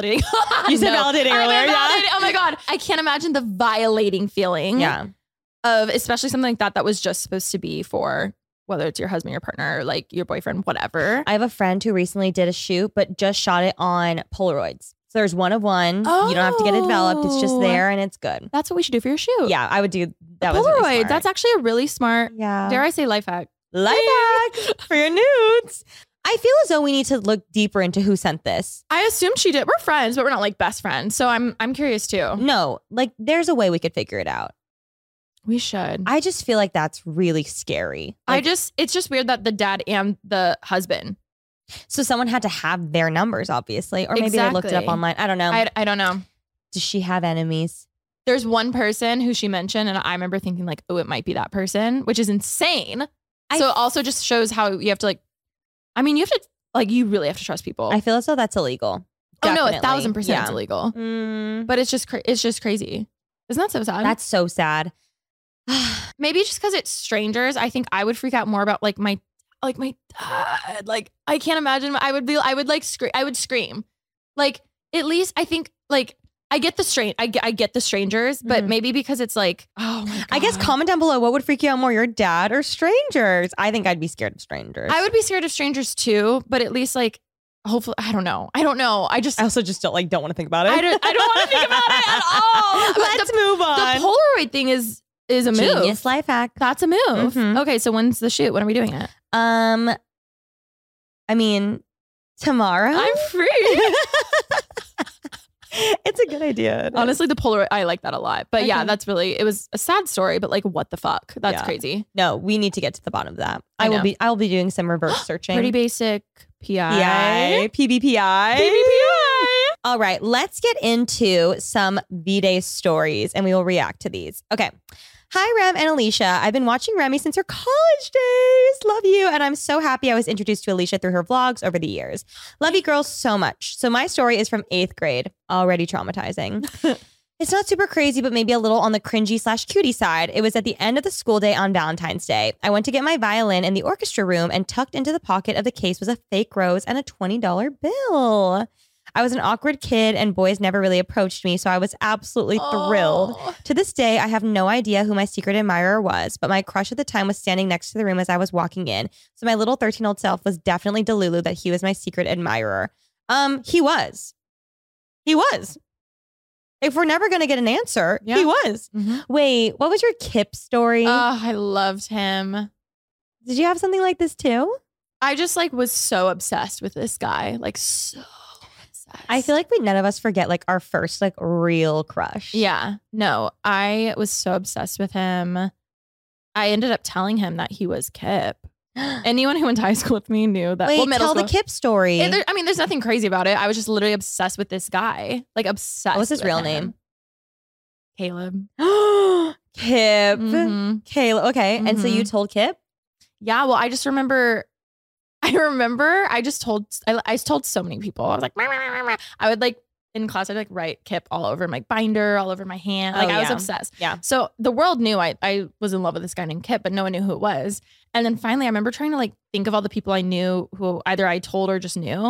You said validating earlier, yeah. Oh my God. I can't imagine the violating feeling. Yeah. Of especially something like that was just supposed to be for whether it's your husband, your partner, or like your boyfriend, whatever. I have a friend who recently did a shoot, but just shot it on Polaroids. So there's one of one. You don't have to get it developed. It's just there and it's good. That's what we should do for your shoot. Yeah, I would do that. Polaroid. Was really smart. That's actually a really smart, dare I say, life hack. Life hack for your nudes. I feel as though we need to look deeper into who sent this. I assumed she did. We're friends, but we're not like best friends. So I'm curious too. No, like there's a way we could figure it out. We should. I just feel like that's really scary. Like, it's just weird that the dad and the husband. So someone had to have their numbers, obviously, or maybe they looked it up online. I don't know. I don't know. Does she have enemies? There's one person who she mentioned, and I remember thinking like, oh, it might be that person, which is insane. So it also just shows how you have to like, I mean, you have to like, you really have to trust people. I feel as though that's illegal. Definitely. Oh no, 1,000% it's illegal. But it's just crazy. Isn't that so sad? That's so sad. Maybe just because it's strangers, I think I would freak out more about like my dad. Like I can't imagine. I would like scream. I would scream. Like at least I think like I get the I get the strangers, but maybe because it's like, oh my God. I guess comment down below what would freak you out more, your dad or strangers? I think I'd be scared of strangers. I would be scared of strangers too, but at least like hopefully I don't know. I also just don't want to think about it. I don't want to think about it at all. Let's move on. The Polaroid thing is a move. Genius life hack. That's a move. Okay, so when's the shoot? When are we doing it? I mean, tomorrow. I'm free. It's a good idea. Honestly, the Polaroid, I like that a lot. But yeah, it was a sad story, but like what the fuck? That's crazy. No, we need to get to the bottom of that. I will be doing some reverse searching. Pretty basic PI. PBPI. All right, let's get into some V-Day stories and we will react to these. Okay. Hi, Rem and Alicia. I've been watching Remy since her college days. Love you. And I'm so happy I was introduced to Alicia through her vlogs over the years. Love you girls so much. So my story is from 8th grade. Already traumatizing. It's not super crazy, but maybe a little on the cringy/cutie side. It was at the end of the school day on Valentine's Day. I went to get my violin in the orchestra room and tucked into the pocket of the case was a fake rose and a $20 bill. I was an awkward kid and boys never really approached me, so I was absolutely thrilled. To this day, I have no idea who my secret admirer was, but my crush at the time was standing next to the room as I was walking in. So my little 13-year-old self was definitely delulu that he was my secret admirer. He was. If we're never going to get an answer, he was. Wait, what was your Kip story? Oh, I loved him. Did you have something like this too? I just like was so obsessed with this guy. Like so obsessed. I feel like none of us forget like our first like real crush. Yeah. No, I was so obsessed with him. I ended up telling him that he was Kip. Anyone who went to high school with me knew that. Wait, tell the Kip story. There's nothing crazy about it. I was just literally obsessed with this guy. Like obsessed. What was his real name? Caleb. Kip. Caleb. Okay. And so you told Kip? Yeah. Well, I just remember I told so many people. I was like, I would like in class, I'd like write Kip all over my binder, all over my hand. Like I was obsessed. Yeah. So the world knew I was in love with this guy named Kip, but no one knew who it was. And then finally I remember trying to like think of all the people I knew who either I told or just knew.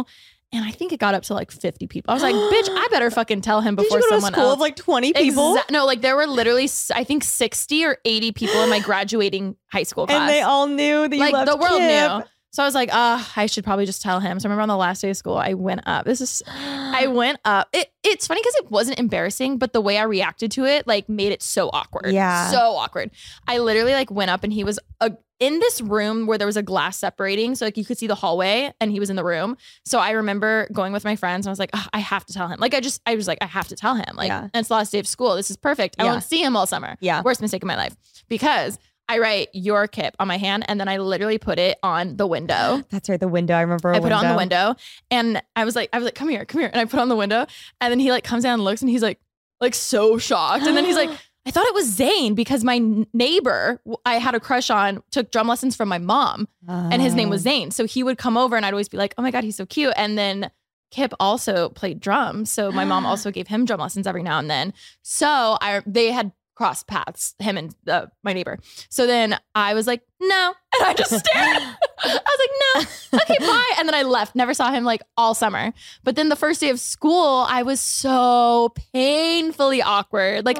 And I think it got up to like 50 people. I was like, bitch, I better fucking tell him before Did you go someone to a school else. of like 20 people? No, like there were literally, I think 60 or 80 people in my graduating high school class. And they all knew that you like loved the world Kip. knew. So I was like, I should probably just tell him. So I remember on the last day of school, I went up. I went up. It's funny because it wasn't embarrassing, but the way I reacted to it like made it so awkward. Yeah. So awkward. I literally like went up and he was in this room where there was a glass separating. So like you could see the hallway and he was in the room. So I remember going with my friends and I was like, I have to tell him. Like I was like, I have to tell him. Like, and it's the last day of school. This is perfect. I won't see him all summer. Yeah. Worst mistake of my life. Because I write your Kip on my hand and then I literally put it on the window. That's right, the window. I remember I put it on the window and I was like, come here. And I put it on the window and then he like comes down and looks and he's like so shocked. And then he's like, I thought it was Zane because my neighbor I had a crush on took drum lessons from my mom and his name was Zane. So he would come over and I'd always be like, oh my God, he's so cute. And then Kip also played drums. So my mom also gave him drum lessons every now and then. So they had crossed paths, him and my neighbor. So then I was like, no. And I just stared. I was like, no. Okay, bye. And then I left. Never saw him like all summer. But then the first day of school, I was so painfully awkward. Like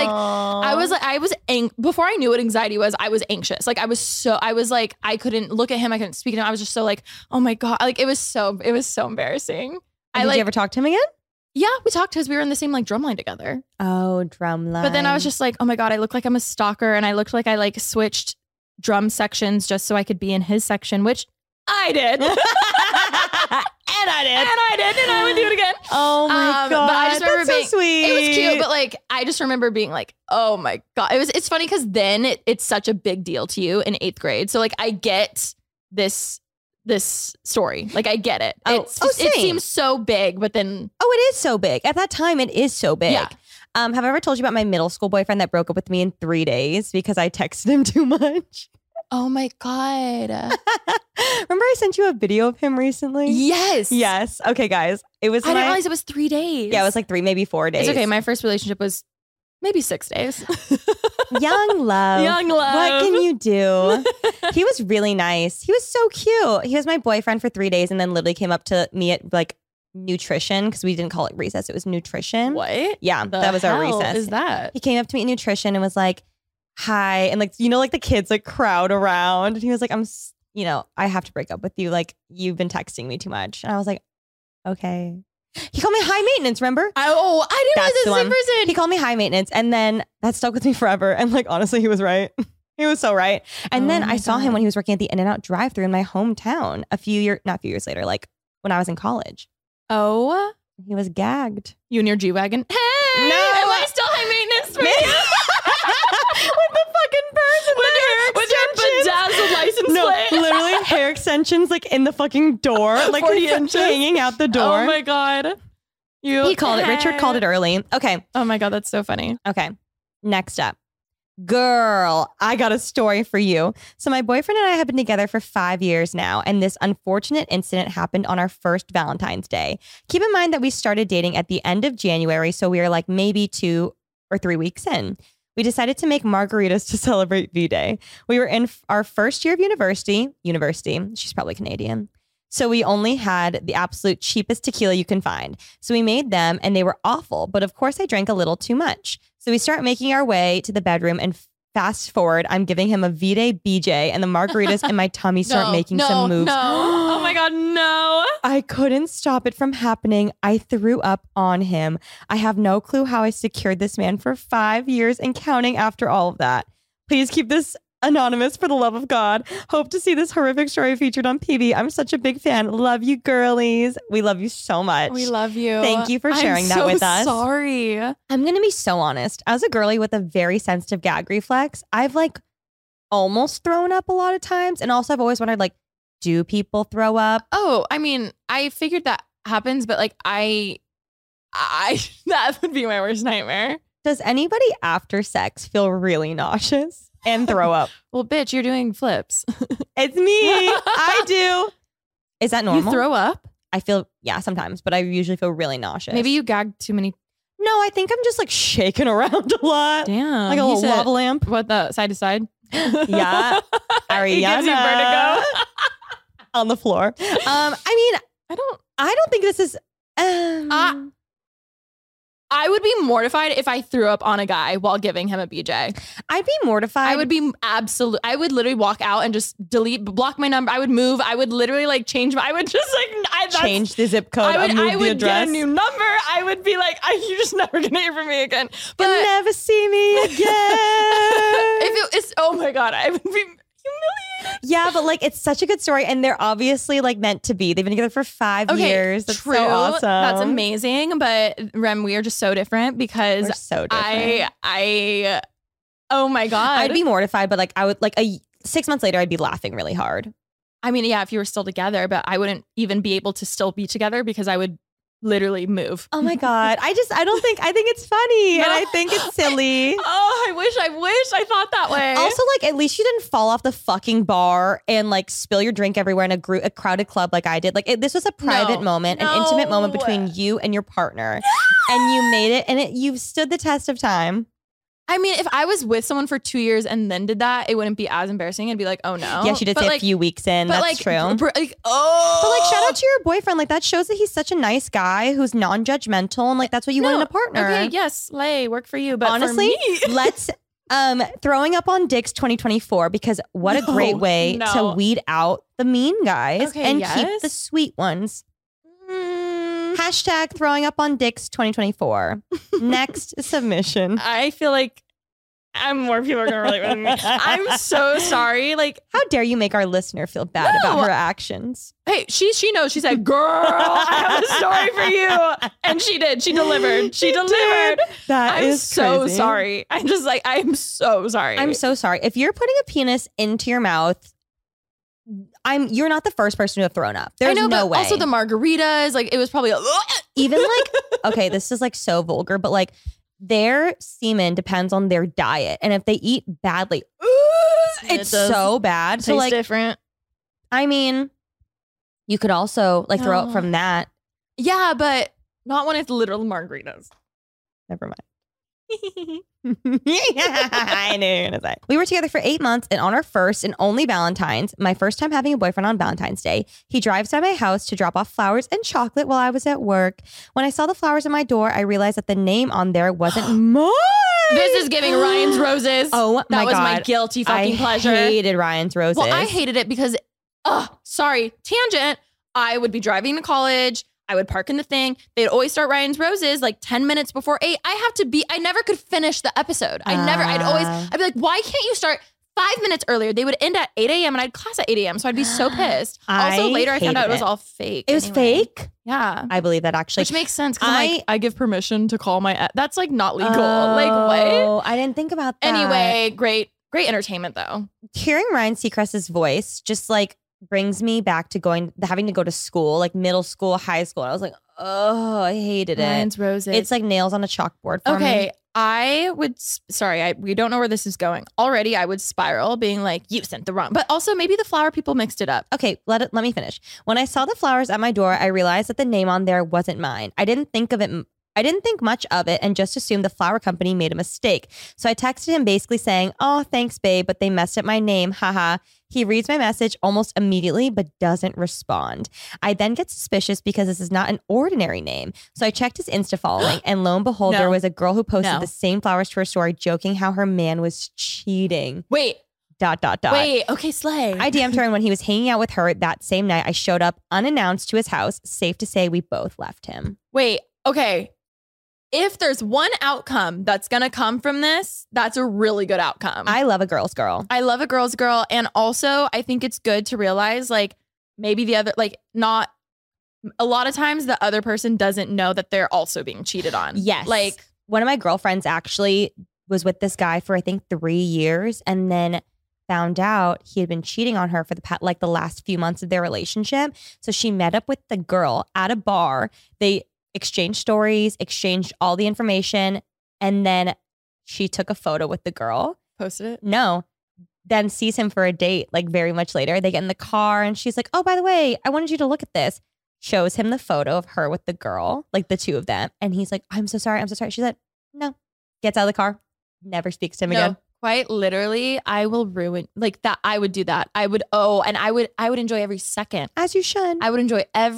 before I knew what anxiety was, I was anxious. Like I was like, I couldn't look at him. I couldn't speak to him. I was just so like, oh my God. Like it was so embarrassing. Did you ever talk to him again? Yeah, we talked because we were in the same like drum line together. Oh, drum line. But then I was just like, oh my God, I look like I'm a stalker. And I looked like I like switched drum sections just so I could be in his section, which I did. And I would do it again. Oh my God. But I just remember That's so sweet. It was cute, but like, I just remember being like, oh my God. It's funny because then it's such a big deal to you in 8th grade. So like, I get this story. Like I get it. It seems so big, but then it is so big. At that time, it is so big. Yeah. Have I ever told you about my middle school boyfriend that broke up with me in 3 days because I texted him too much? Oh my God. Remember I sent you a video of him recently? Yes. Okay, guys. I didn't realize it was 3 days. Yeah, it was like 3, maybe 4 days. It's okay. My first relationship was maybe 6 days. Young love. What can you do? He was really nice. He was so cute. He was my boyfriend for 3 days and then literally came up to me at like nutrition because we didn't call it recess. It was nutrition. What? Yeah, that was our recess. Is that? He came up to me at nutrition and was like, hi. And like, like the kids like crowd around. And he was like, I have to break up with you. Like you've been texting me too much. And I was like, okay. He called me high maintenance, remember? I didn't realize this was the person. He called me high maintenance and then that stuck with me forever. And like, honestly, he was right. He was so right. And then I saw him when he was working at the In-N-Out drive-thru in my hometown not a few years later, like when I was in college. Oh? He was gagged. You and your G-Wagon? Hey! No! Am I still high maintenance for you? With the fucking purse and hair extensions. With your bedazzled license plate. Literally hair extensions like in the fucking door. Like 40 inches. hanging out the door. Oh my God. Richard called it early. Okay. Oh my God, that's so funny. Okay. Next up. Girl, I got a story for you. So my boyfriend and I have been together for 5 years now, and this unfortunate incident happened on our first Valentine's Day. Keep in mind that we started dating at the end of January, so we are like maybe 2 or 3 weeks in. We decided to make margaritas to celebrate V-Day. We were in our first year of university. She's probably Canadian. So we only had the absolute cheapest tequila you can find. So we made them and they were awful. But of course I drank a little too much. So we start making our way to the bedroom and fast forward, I'm giving him a V-Day BJ and the margaritas in my tummy start making some moves. No. Oh my God, no. I couldn't stop it from happening. I threw up on him. I have no clue how I secured this man for 5 years and counting after all of that. Please keep this anonymous for the love of God. Hope to see this horrific story featured on PB. I'm such a big fan. Love you, girlies. We love you so much. We love you. Thank you for sharing that with us. Sorry. I'm going to be so honest. As a girly with a very sensitive gag reflex, I've like almost thrown up a lot of times. And also I've always wondered, like, do people throw up? Oh, I mean, I figured that happens, but like I that would be my worst nightmare. Does anybody after sex feel really nauseous and throw up? Well, bitch, you're doing flips. It's me. I do. Is that normal? You throw up? I feel, yeah, sometimes, but I usually feel really nauseous. Maybe you gagged too many. No, I think I'm just like shaking around a lot. Damn. Like a little lava lamp. What, the side to side? Yeah. Ariana. It gives you vertigo. On the floor. I mean, I don't. I don't think this is. I would be mortified if I threw up on a guy while giving him a BJ. I'd be mortified. I would be I would literally walk out and just block my number. I would move. I would literally like change. I would just like change the zip code. I would get a new number. I would be like, you're just never gonna hear from me again. But you'll never see me again. If it is, oh my God, I would be humiliated. Yeah, but like it's such a good story, and they're obviously like meant to be. They've been together for 5 years. That's true. So awesome. That's amazing. But Rem, we are just so different because we're so different. I oh my God, I'd be mortified, but like I would 6 months later, I'd be laughing really hard. I mean, yeah, if you were still together, but I wouldn't even be able to still be together because I would literally move. Oh my God. I think it's funny and I think it's silly. Oh, I wish I thought that way. Also, like, at least you didn't fall off the fucking bar and like spill your drink everywhere in a crowded club like I did. Like this was a private moment, an intimate moment between you and your partner. And you made it and you've stood the test of time. I mean, if I was with someone for 2 years and then did that, it wouldn't be as embarrassing. It'd be like, oh no. Yeah, she did say a few weeks in. That's like, true. But like, shout out to your boyfriend. Like that shows that he's such a nice guy who's non-judgmental and like that's what you want in a partner. Okay, yes, slay, work for you. But honestly, for me, let's throwing up on dicks 2024 because what a great way to weed out the mean guys and keep the sweet ones. Hashtag throwing up on dicks 2024. Next submission. I feel like more people are going to relate with me. I'm so sorry. Like, how dare you make our listener feel bad about her actions? Hey, she knows. She said, girl, I have a story for you. And she did. She delivered. She delivered. That is so crazy. sorry. I'm just like, I'm so sorry. I'm so sorry. If you're putting a penis into your mouth, you're not the first person to have thrown up. There's no way. Also the margaritas, like it was probably even like, okay, this is like so vulgar, but like their semen depends on their diet. And if they eat badly, it's so bad. So like different. I mean, you could also like throw up from that. Yeah, but not when it's literal margaritas. Never mind. I knew you were gonna say. We were together for 8 months, and on our first and only Valentine's, my first time having a boyfriend on Valentine's Day, he drives by my house to drop off flowers and chocolate while I was at work. When I saw the flowers at my door, I realized that the name on there wasn't mine. This is giving Ryan's Roses. Oh my God. That was my guilty fucking pleasure. I hated Ryan's Roses. Well, I hated it because, sorry, tangent. I would be driving to college. I would park in the thing. They'd always start Ryan's Roses like 10 minutes before 8. I never could finish the episode. I'd be like, why can't you start 5 minutes earlier? They would end at 8 a.m. and I had class at 8 a.m. So I'd be so pissed. Also, later I found out it was all fake. It was fake? Yeah. I believe that actually. Which makes sense because I give permission to call my, that's like not legal. Like what? I didn't think about that. Anyway, great entertainment though. Hearing Ryan Seacrest's voice just like brings me back to having to go to school, like middle school, high school. And I was like, oh, I hated Ryan's it. Roses. It's like nails on a chalkboard for me. Okay, we don't know where this is going. Already I would spiral being like, you sent the wrong, but also maybe the flower people mixed it up. Okay, let me finish. When I saw the flowers at my door, I realized that the name on there wasn't mine. I didn't think much of it and just assumed the flower company made a mistake. So I texted him basically saying, oh, thanks, babe, but they messed up my name. Haha. He reads my message almost immediately, but doesn't respond. I then get suspicious because this is not an ordinary name. So I checked his Insta following and lo and behold, there was a girl who posted the same flowers to her story, joking how her man was cheating. Wait. ... Wait, okay, slay. I DM'd her, and when he was hanging out with her that same night, I showed up unannounced to his house. Safe to say we both left him. Wait, okay. If there's one outcome that's going to come from this, that's a really good outcome. I love a girl's girl. I love a girl's girl. And also, I think it's good to realize, like, maybe the other, like, not a lot of times the other person doesn't know that they're also being cheated on. Yes. Like, one of my girlfriends actually was with this guy for, I think, 3 years and then found out he had been cheating on her for the last few months of their relationship. So she met up with the girl at a bar. They exchanged stories, exchanged all the information, and then she took a photo with the girl. Posted it? No. Then sees him for a date, like very much later. They get in the car and she's like, oh, by the way, I wanted you to look at this. Shows him the photo of her with the girl, like the two of them. And he's like, I'm so sorry. She said, no. Gets out of the car, never speaks to him again. Quite literally, I will ruin like that. I would do that. I would enjoy every second. As you should. I would enjoy every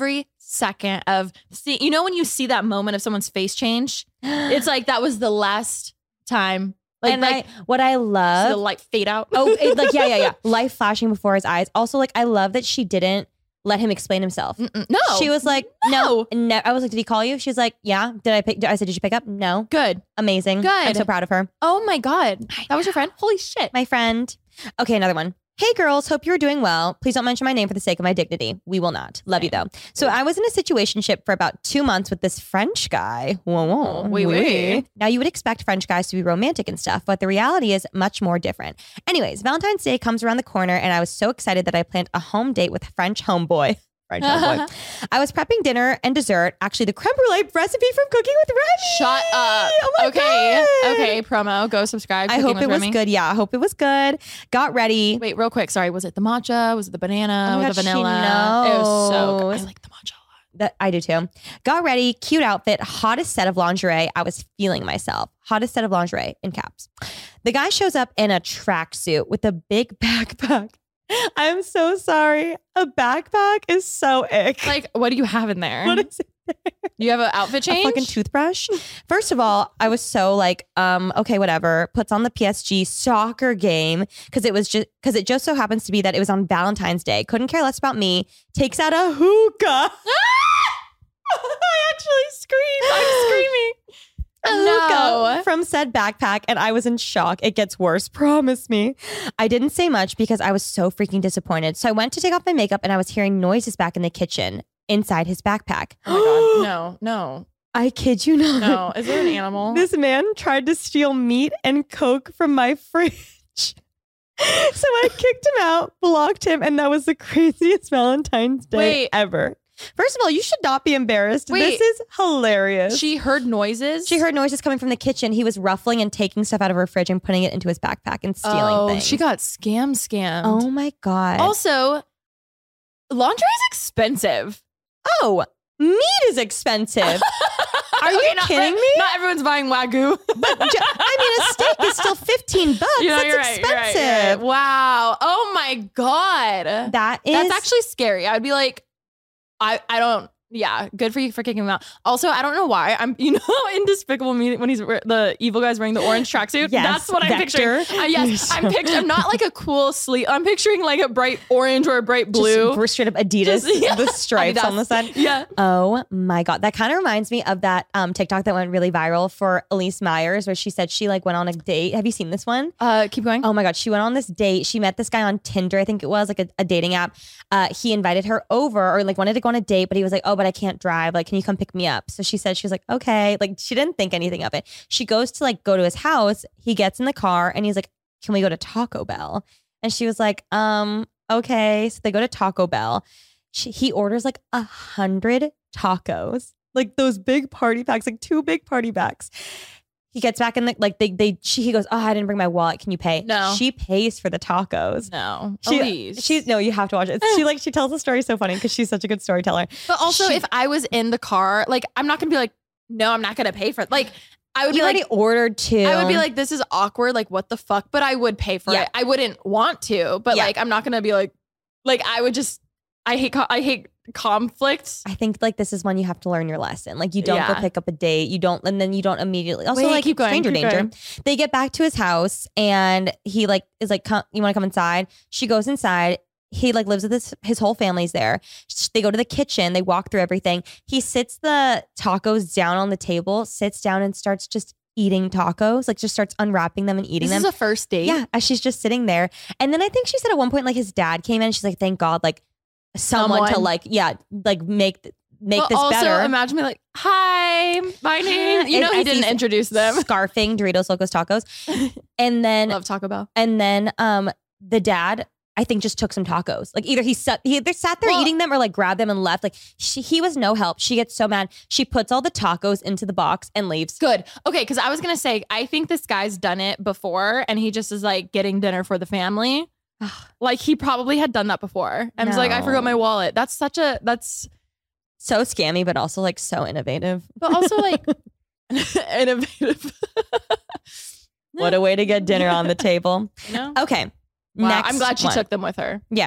second of see, you know, when you see that moment of someone's face change, it's like that was the last time. What I love, the light fade out. Yeah. Life flashing before his eyes. Also, like, I love that she didn't let him explain himself. No, she was like, no. I was like, did he call you? She's like, yeah. I said, did you pick up? No. Good. Amazing. Good. I'm so proud of her. Oh my God. That was your friend? Holy shit. My friend. Okay, another one. Hey girls, hope you're doing well. Please don't mention my name for the sake of my dignity. We will not. Love you though. So I was in a situationship for about 2 months with this French guy. Whoa. Now you would expect French guys to be romantic and stuff, but the reality is much more different. Anyways, Valentine's Day comes around the corner and I was so excited that I planned a home date with a French homeboy. I was prepping dinner and dessert. Actually, the creme brulee recipe from Cooking with Remy. Shut up. Oh my God. Okay. Promo. Go subscribe. I hope it was good. Yeah, I hope it was good. Got ready. Wait, real quick. Sorry. Was it the matcha? Was it the banana? Oh my was God, it the vanilla? she It was so good. knows. I like the matcha a lot. I do too. Got ready, cute outfit, hottest set of lingerie. I was feeling myself. Hottest set of lingerie in caps. The guy shows up in a tracksuit with a big backpack. I'm so sorry. A backpack is so ick. Like, what do you have in there? What is it? You have an outfit change? A fucking toothbrush. First of all, I was so like, okay, whatever. Puts on the PSG soccer game because it just so happens to be that it was on Valentine's Day. Couldn't care less about me. Takes out a hookah. I actually screamed. I'm screaming. No. From said backpack, and I was in shock. It gets worse, promise me. I didn't say much because I was so freaking disappointed. So I went to take off my makeup and I was hearing noises back in the kitchen inside his backpack. Oh my God. No. I kid you not. No. Is there an animal? This man tried to steal meat and Coke from my fridge. So I kicked him out, blocked him, and that was the craziest Valentine's Day ever. First of all, you should not be embarrassed. This is hilarious. She heard noises? She heard noises coming from the kitchen. He was ruffling and taking stuff out of her fridge and putting it into his backpack and stealing things. She got scammed. Oh my God. Also, laundry is expensive. Oh, meat is expensive. Are you kidding me? Not everyone's buying Wagyu. But I mean, a steak is still $15. That's expensive. You're right. Wow. Oh my God. That's actually scary. I would be like, I don't. Yeah, good for you for kicking him out. Also, I don't know why. I'm, in Despicable Me when the evil guy's wearing the orange tracksuit. Yes, that's what I'm Vector. picturing. I'm not like a cool sleeve. I'm picturing like a bright orange or a bright blue. Just straight up Adidas, the stripes on the side. Yeah. Oh my God. That kind of reminds me of that TikTok that went really viral for Elise Myers, where she said she like went on a date. Have you seen this one? Keep going. Oh my God. She went on this date. She met this guy on Tinder. I think it was like a dating app. He invited her over or like wanted to go on a date, but he was like, oh, but I can't drive. Like, can you come pick me up? So she said, she was like, okay. Like, she didn't think anything of it. She goes to go to his house. He gets in the car and he's like, can we go to Taco Bell? And she was like, okay. So they go to Taco Bell. He orders like 100 tacos, like those big party packs, like 2 big party packs. He gets back in the he goes, oh, I didn't bring my wallet. Can you pay? No. She pays for the tacos. No. No, you have to watch it. She tells the story so funny because she's such a good storyteller. But also, if I was in the car, like, I'm not gonna be like, no, I'm not gonna pay for it. Like, I would be already like, ordered too. I would be like, this is awkward. Like, what the fuck? But I would pay for it. I wouldn't want to, but like, I'm not gonna be like, I would just. I hate conflict. I think like this is when you have to learn your lesson. Like, you don't go pick up a date. You don't, and then you don't immediately. Also, like, keep going, stranger keep danger. going. They get back to his house and he like is like, you want to come inside? She goes inside. He like lives with his whole family's there. They go to the kitchen. They walk through everything. He sits the tacos down on the table, sits down and starts just eating tacos, like just starts unwrapping them and eating them. This is a first date? Yeah, as she's just sitting there. And then I think she said at one point, like, his dad came in. She's like, thank God, like, someone to make this also, better. Imagine me like, hi, my name. You know, he didn't introduce them. Scarfing Doritos Locos Tacos. And then love Taco Bell. And then the dad, I think, just took some tacos. Like, either he sat there eating them or like grabbed them and left. Like, he was no help. She gets so mad. She puts all the tacos into the box and leaves. Good. Okay, because I was gonna say, I think this guy's done it before and he just is like getting dinner for the family. Like, he probably had done that before and was like, I forgot my wallet. That's so scammy, but also like so innovative. But also like innovative. What a way to get dinner on the table. No. Okay. Wow, Next I'm glad she one. took them with her. Yes.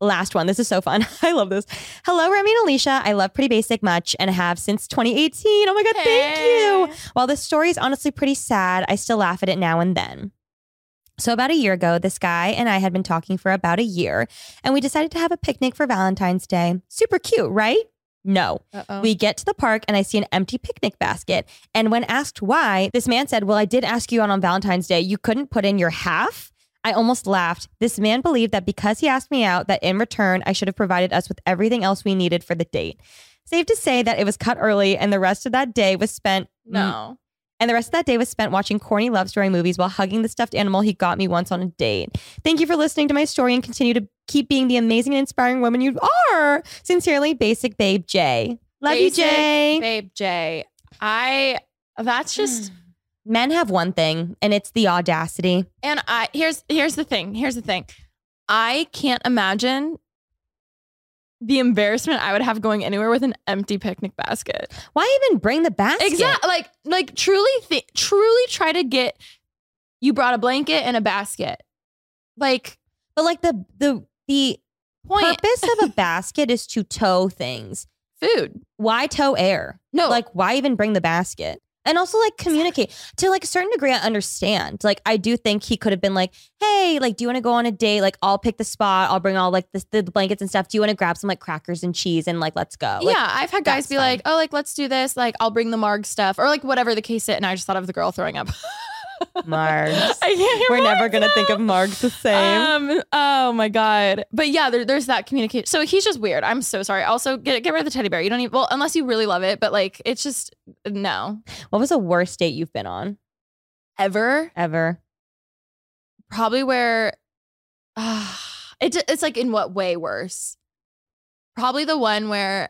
last one. This is so fun. I love this. Hello, Remy and Alicia. I love Pretty Basic much and have since 2018. Oh my God, thank you. While this story is honestly pretty sad, I still laugh at it now and then. So about a year ago, this guy and I had been talking for about a year, and we decided to have a picnic for Valentine's Day. Super cute, right? No. We get to the park and I see an empty picnic basket. And when asked why, this man said, well, I did ask you out on Valentine's Day. You couldn't put in your half? I almost laughed. This man believed that because he asked me out, that in return, I should have provided us with everything else we needed for the date. Safe to say that it was cut early and the rest of that day was spent... And the rest of that day was spent watching corny love story movies while hugging the stuffed animal he got me once on a date. Thank you for listening to my story and continue to keep being the amazing and inspiring woman you are. Sincerely, Basic Babe J. Love you, Jay. Babe J. That's just... Men have one thing, and it's the audacity. And here's the thing. I can't imagine the embarrassment I would have going anywhere with an empty picnic basket. Why even bring the basket? Exactly. Like truly try to get, you brought a blanket and a basket. Like, but like the purpose of a basket is to tow things. Food. Why tow air? No. Like, why even bring the basket? And also, like, communicate. To, like, a certain degree, I understand. Like, I do think he could have been like, hey, like, do you want to go on a date? Like, I'll pick the spot. I'll bring all, like, the blankets and stuff. Do you want to grab some, like, crackers and cheese and, like, let's go? Like, yeah, I've had guys be like, oh, like, let's do this. Like, I'll bring the Marg stuff. Or, like, whatever the case is. And I just thought of the girl throwing up. Margs. We're never going to think of Margs the same. Oh, my God. But, yeah, there's that communication. So, he's just weird. I'm so sorry. Also, get rid of the teddy bear. You don't even, well, unless you really love it. But, like, it's just, no. What was the worst date you've been on? Ever? Probably where, it's like, in what way worse? Probably the one where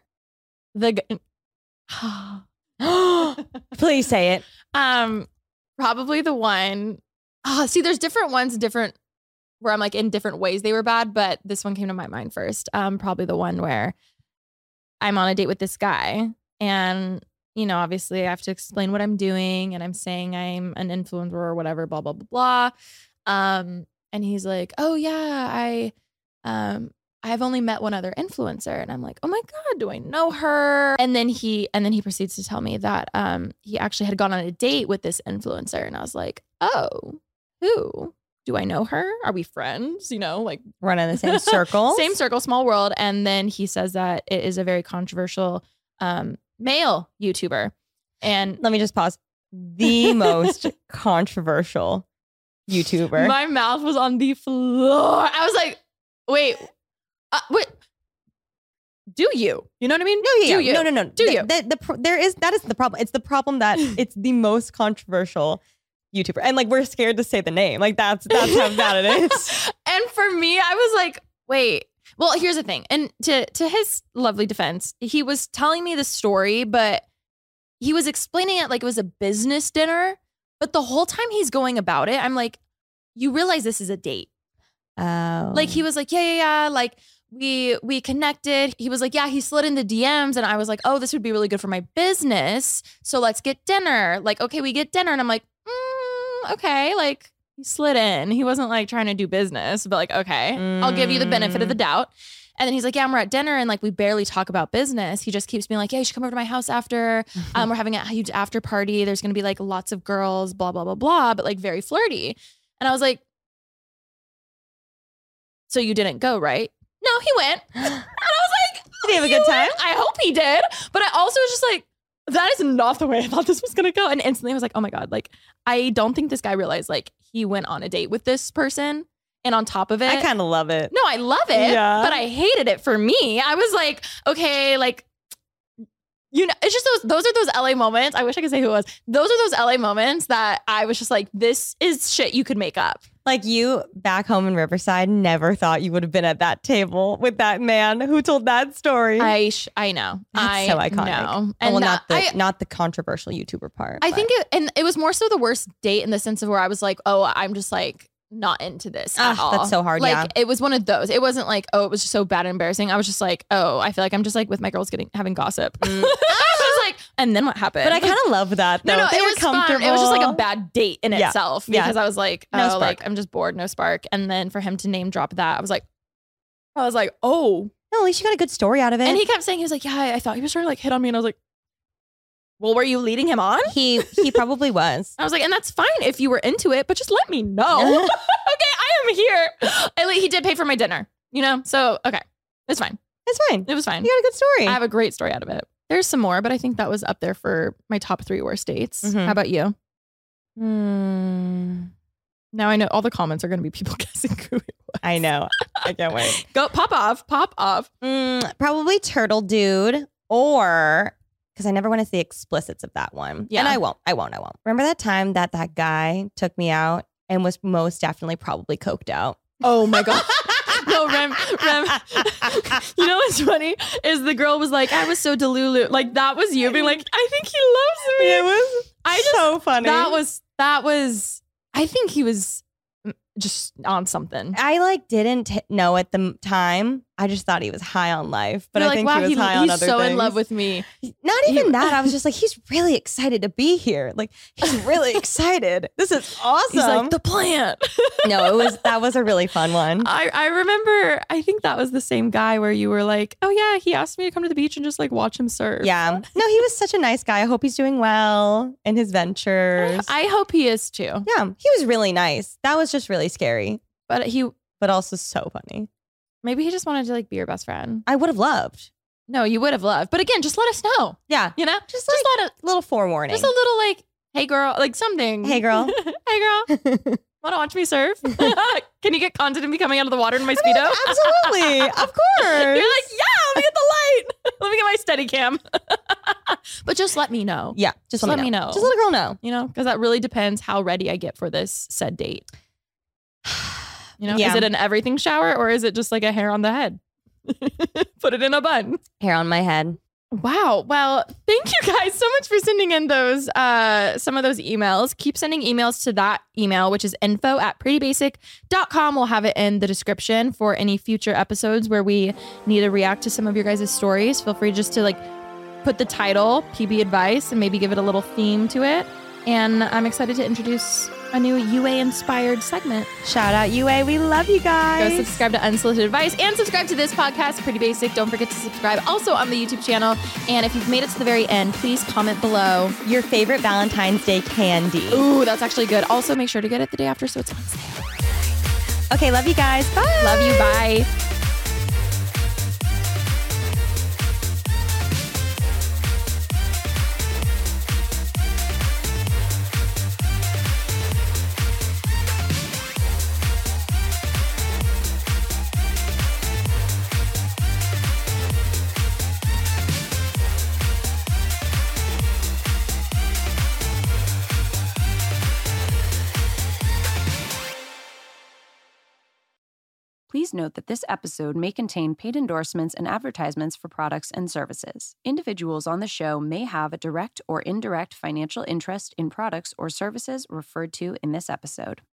Please say it. Probably the one, see, there's different ones, where I'm like in different ways they were bad, but this one came to my mind first. Probably the one where I'm on a date with this guy and, you know, obviously I have to explain what I'm doing and I'm saying I'm an influencer or whatever, blah, blah, blah, blah. And he's like, oh yeah, I've only met one other influencer. And I'm like, oh my God, do I know her? And then he proceeds to tell me that he actually had gone on a date with this influencer. And I was like, oh, who? Do I know her? Are we friends? You know, like run in the same circle. Same circle, small world. And then he says that it is a very controversial male YouTuber. And let me just pause. The most controversial YouTuber. My mouth was on the floor. I was like, wait. Do you? You know what I mean? No, yeah. Do you? No. Do you? That is the problem. It's the problem that it's the most controversial YouTuber. And like, we're scared to say the name. Like that's how bad it is. And for me, I was like, wait. Well, here's the thing. And to his lovely defense, he was telling me the story, but he was explaining it like it was a business dinner. But the whole time he's going about it, I'm like, you realize this is a date. Oh. Like he was like, yeah. Like we connected. He was like, yeah, he slid in the DMs. And I was like, oh, this would be really good for my business. So let's get dinner. Like, okay, we get dinner. And I'm like, okay. Like he slid in. He wasn't like trying to do business, but like, okay, I'll give you the benefit of the doubt. And then he's like, yeah, we're at dinner. And like, we barely talk about business. He just keeps being like, yeah, you should come over to my house after. We're having a huge after party. There's going to be like lots of girls, blah, blah, blah, blah, but like very flirty. And I was like, so you didn't go, right? No, he went. And I was like, did he have a good time? I hope he did. But I also was just like, that is not the way I thought this was going to go. And instantly I was like, oh my God, like, I don't think this guy realized like he went on a date with this person. And on top of it, I kind of love it. No, I love it. Yeah. But I hated it for me. I was like, okay, like, you know, it's just those are those LA moments. I wish I could say who it was. Those are those LA moments that I was just like, this is shit you could make up. Like you back home in Riverside never thought you would have been at that table with that man who told that story. I know. That's so iconic. Know. And well, not the controversial YouTuber part. I think it was more so the worst date in the sense of where I was like, oh, I'm just like not into this at all. That's so hard. Like yeah. It was one of those. It wasn't like, oh, it was just so bad and embarrassing. I was just like, oh, I feel like I'm just like with my girls having gossip. I was like, and then what happened? But I kind of love that. Though. No, they it were was comfortable. fun. It was just like a bad date in itself because I was like, no oh, spark. like I'm just bored, no spark. And then for him to name drop that, I was like, I was like, oh. No, at least you got a good story out of it. And he kept saying, he was like, yeah, I thought he was trying to like hit on me. And I was like, well, were you leading him on? He probably was. I was like, and that's fine if you were into it, but just let me know. Okay, I am here. He did pay for my dinner, you know? So, okay, it's fine. It's fine. It was fine. You got a good story. I have a great story out of it. There's some more, but I think that was up there for my top 3 worst dates. Mhm. How about you? Now I know all the comments are going to be people guessing who it was. I know. I can't wait. Go, pop off. Probably Turtle Dude, or because I never want to see explicits of that one. Yeah. And I won't. Remember that time that guy took me out and was most definitely probably coked out? Oh my God. No, Rem. You know what's funny is the girl was like, I was so delulu. Like that was you being like, I think he loves me. It was so funny. That was, I think he was just on something. I didn't know at the time. I just thought he was high on life, but You're I think wow, he was high on other he's so things. in love with me. Not even that. I was just like, he's really excited to be here. Like, he's really excited. This is awesome. He's like the plant. No, that was a really fun one. I remember, I think that was the same guy where you were like, oh yeah, he asked me to come to the beach and just like watch him surf. Yeah. No, he was such a nice guy. I hope he's doing well in his ventures. I hope he is too. Yeah, he was really nice. That was just really scary, but also so funny. Maybe he just wanted to like be your best friend. I would have loved. No, you would have loved. But again, just let us know. Yeah. You know? Just let a little forewarning. Just a little like, hey girl, like something. Hey girl. Hey girl. Want to watch me surf? Can you get content of me coming out of the water in my Speedo? Absolutely. Of course. You're like, yeah, let me get the light. Let me get my steady cam. But just let me know. Yeah. Just let me know. Just let a girl know. You know, because that really depends how ready I get for this said date. You know, Yeah. Is it an everything shower or is it just like a hair on the head? Put it in a bun. Hair on my head. Wow. Well, thank you guys so much for sending in those some of those emails. Keep sending emails to that email, which is info@prettybasic.com. We'll have it in the description for any future episodes where we need to react to some of your guys' stories. Feel free just to like put the title PB Advice and maybe give it a little theme to it. And I'm excited to introduce a new UA-inspired segment. Shout out UA. We love you guys. Go subscribe to Unsolicited Advice and subscribe to this podcast, Pretty Basic. Don't forget to subscribe also on the YouTube channel. And if you've made it to the very end, please comment below your favorite Valentine's Day candy. Ooh, that's actually good. Also, make sure to get it the day after so it's on sale. Okay, love you guys. Bye. Love you. Bye. Please note that this episode may contain paid endorsements and advertisements for products and services. Individuals on the show may have a direct or indirect financial interest in products or services referred to in this episode.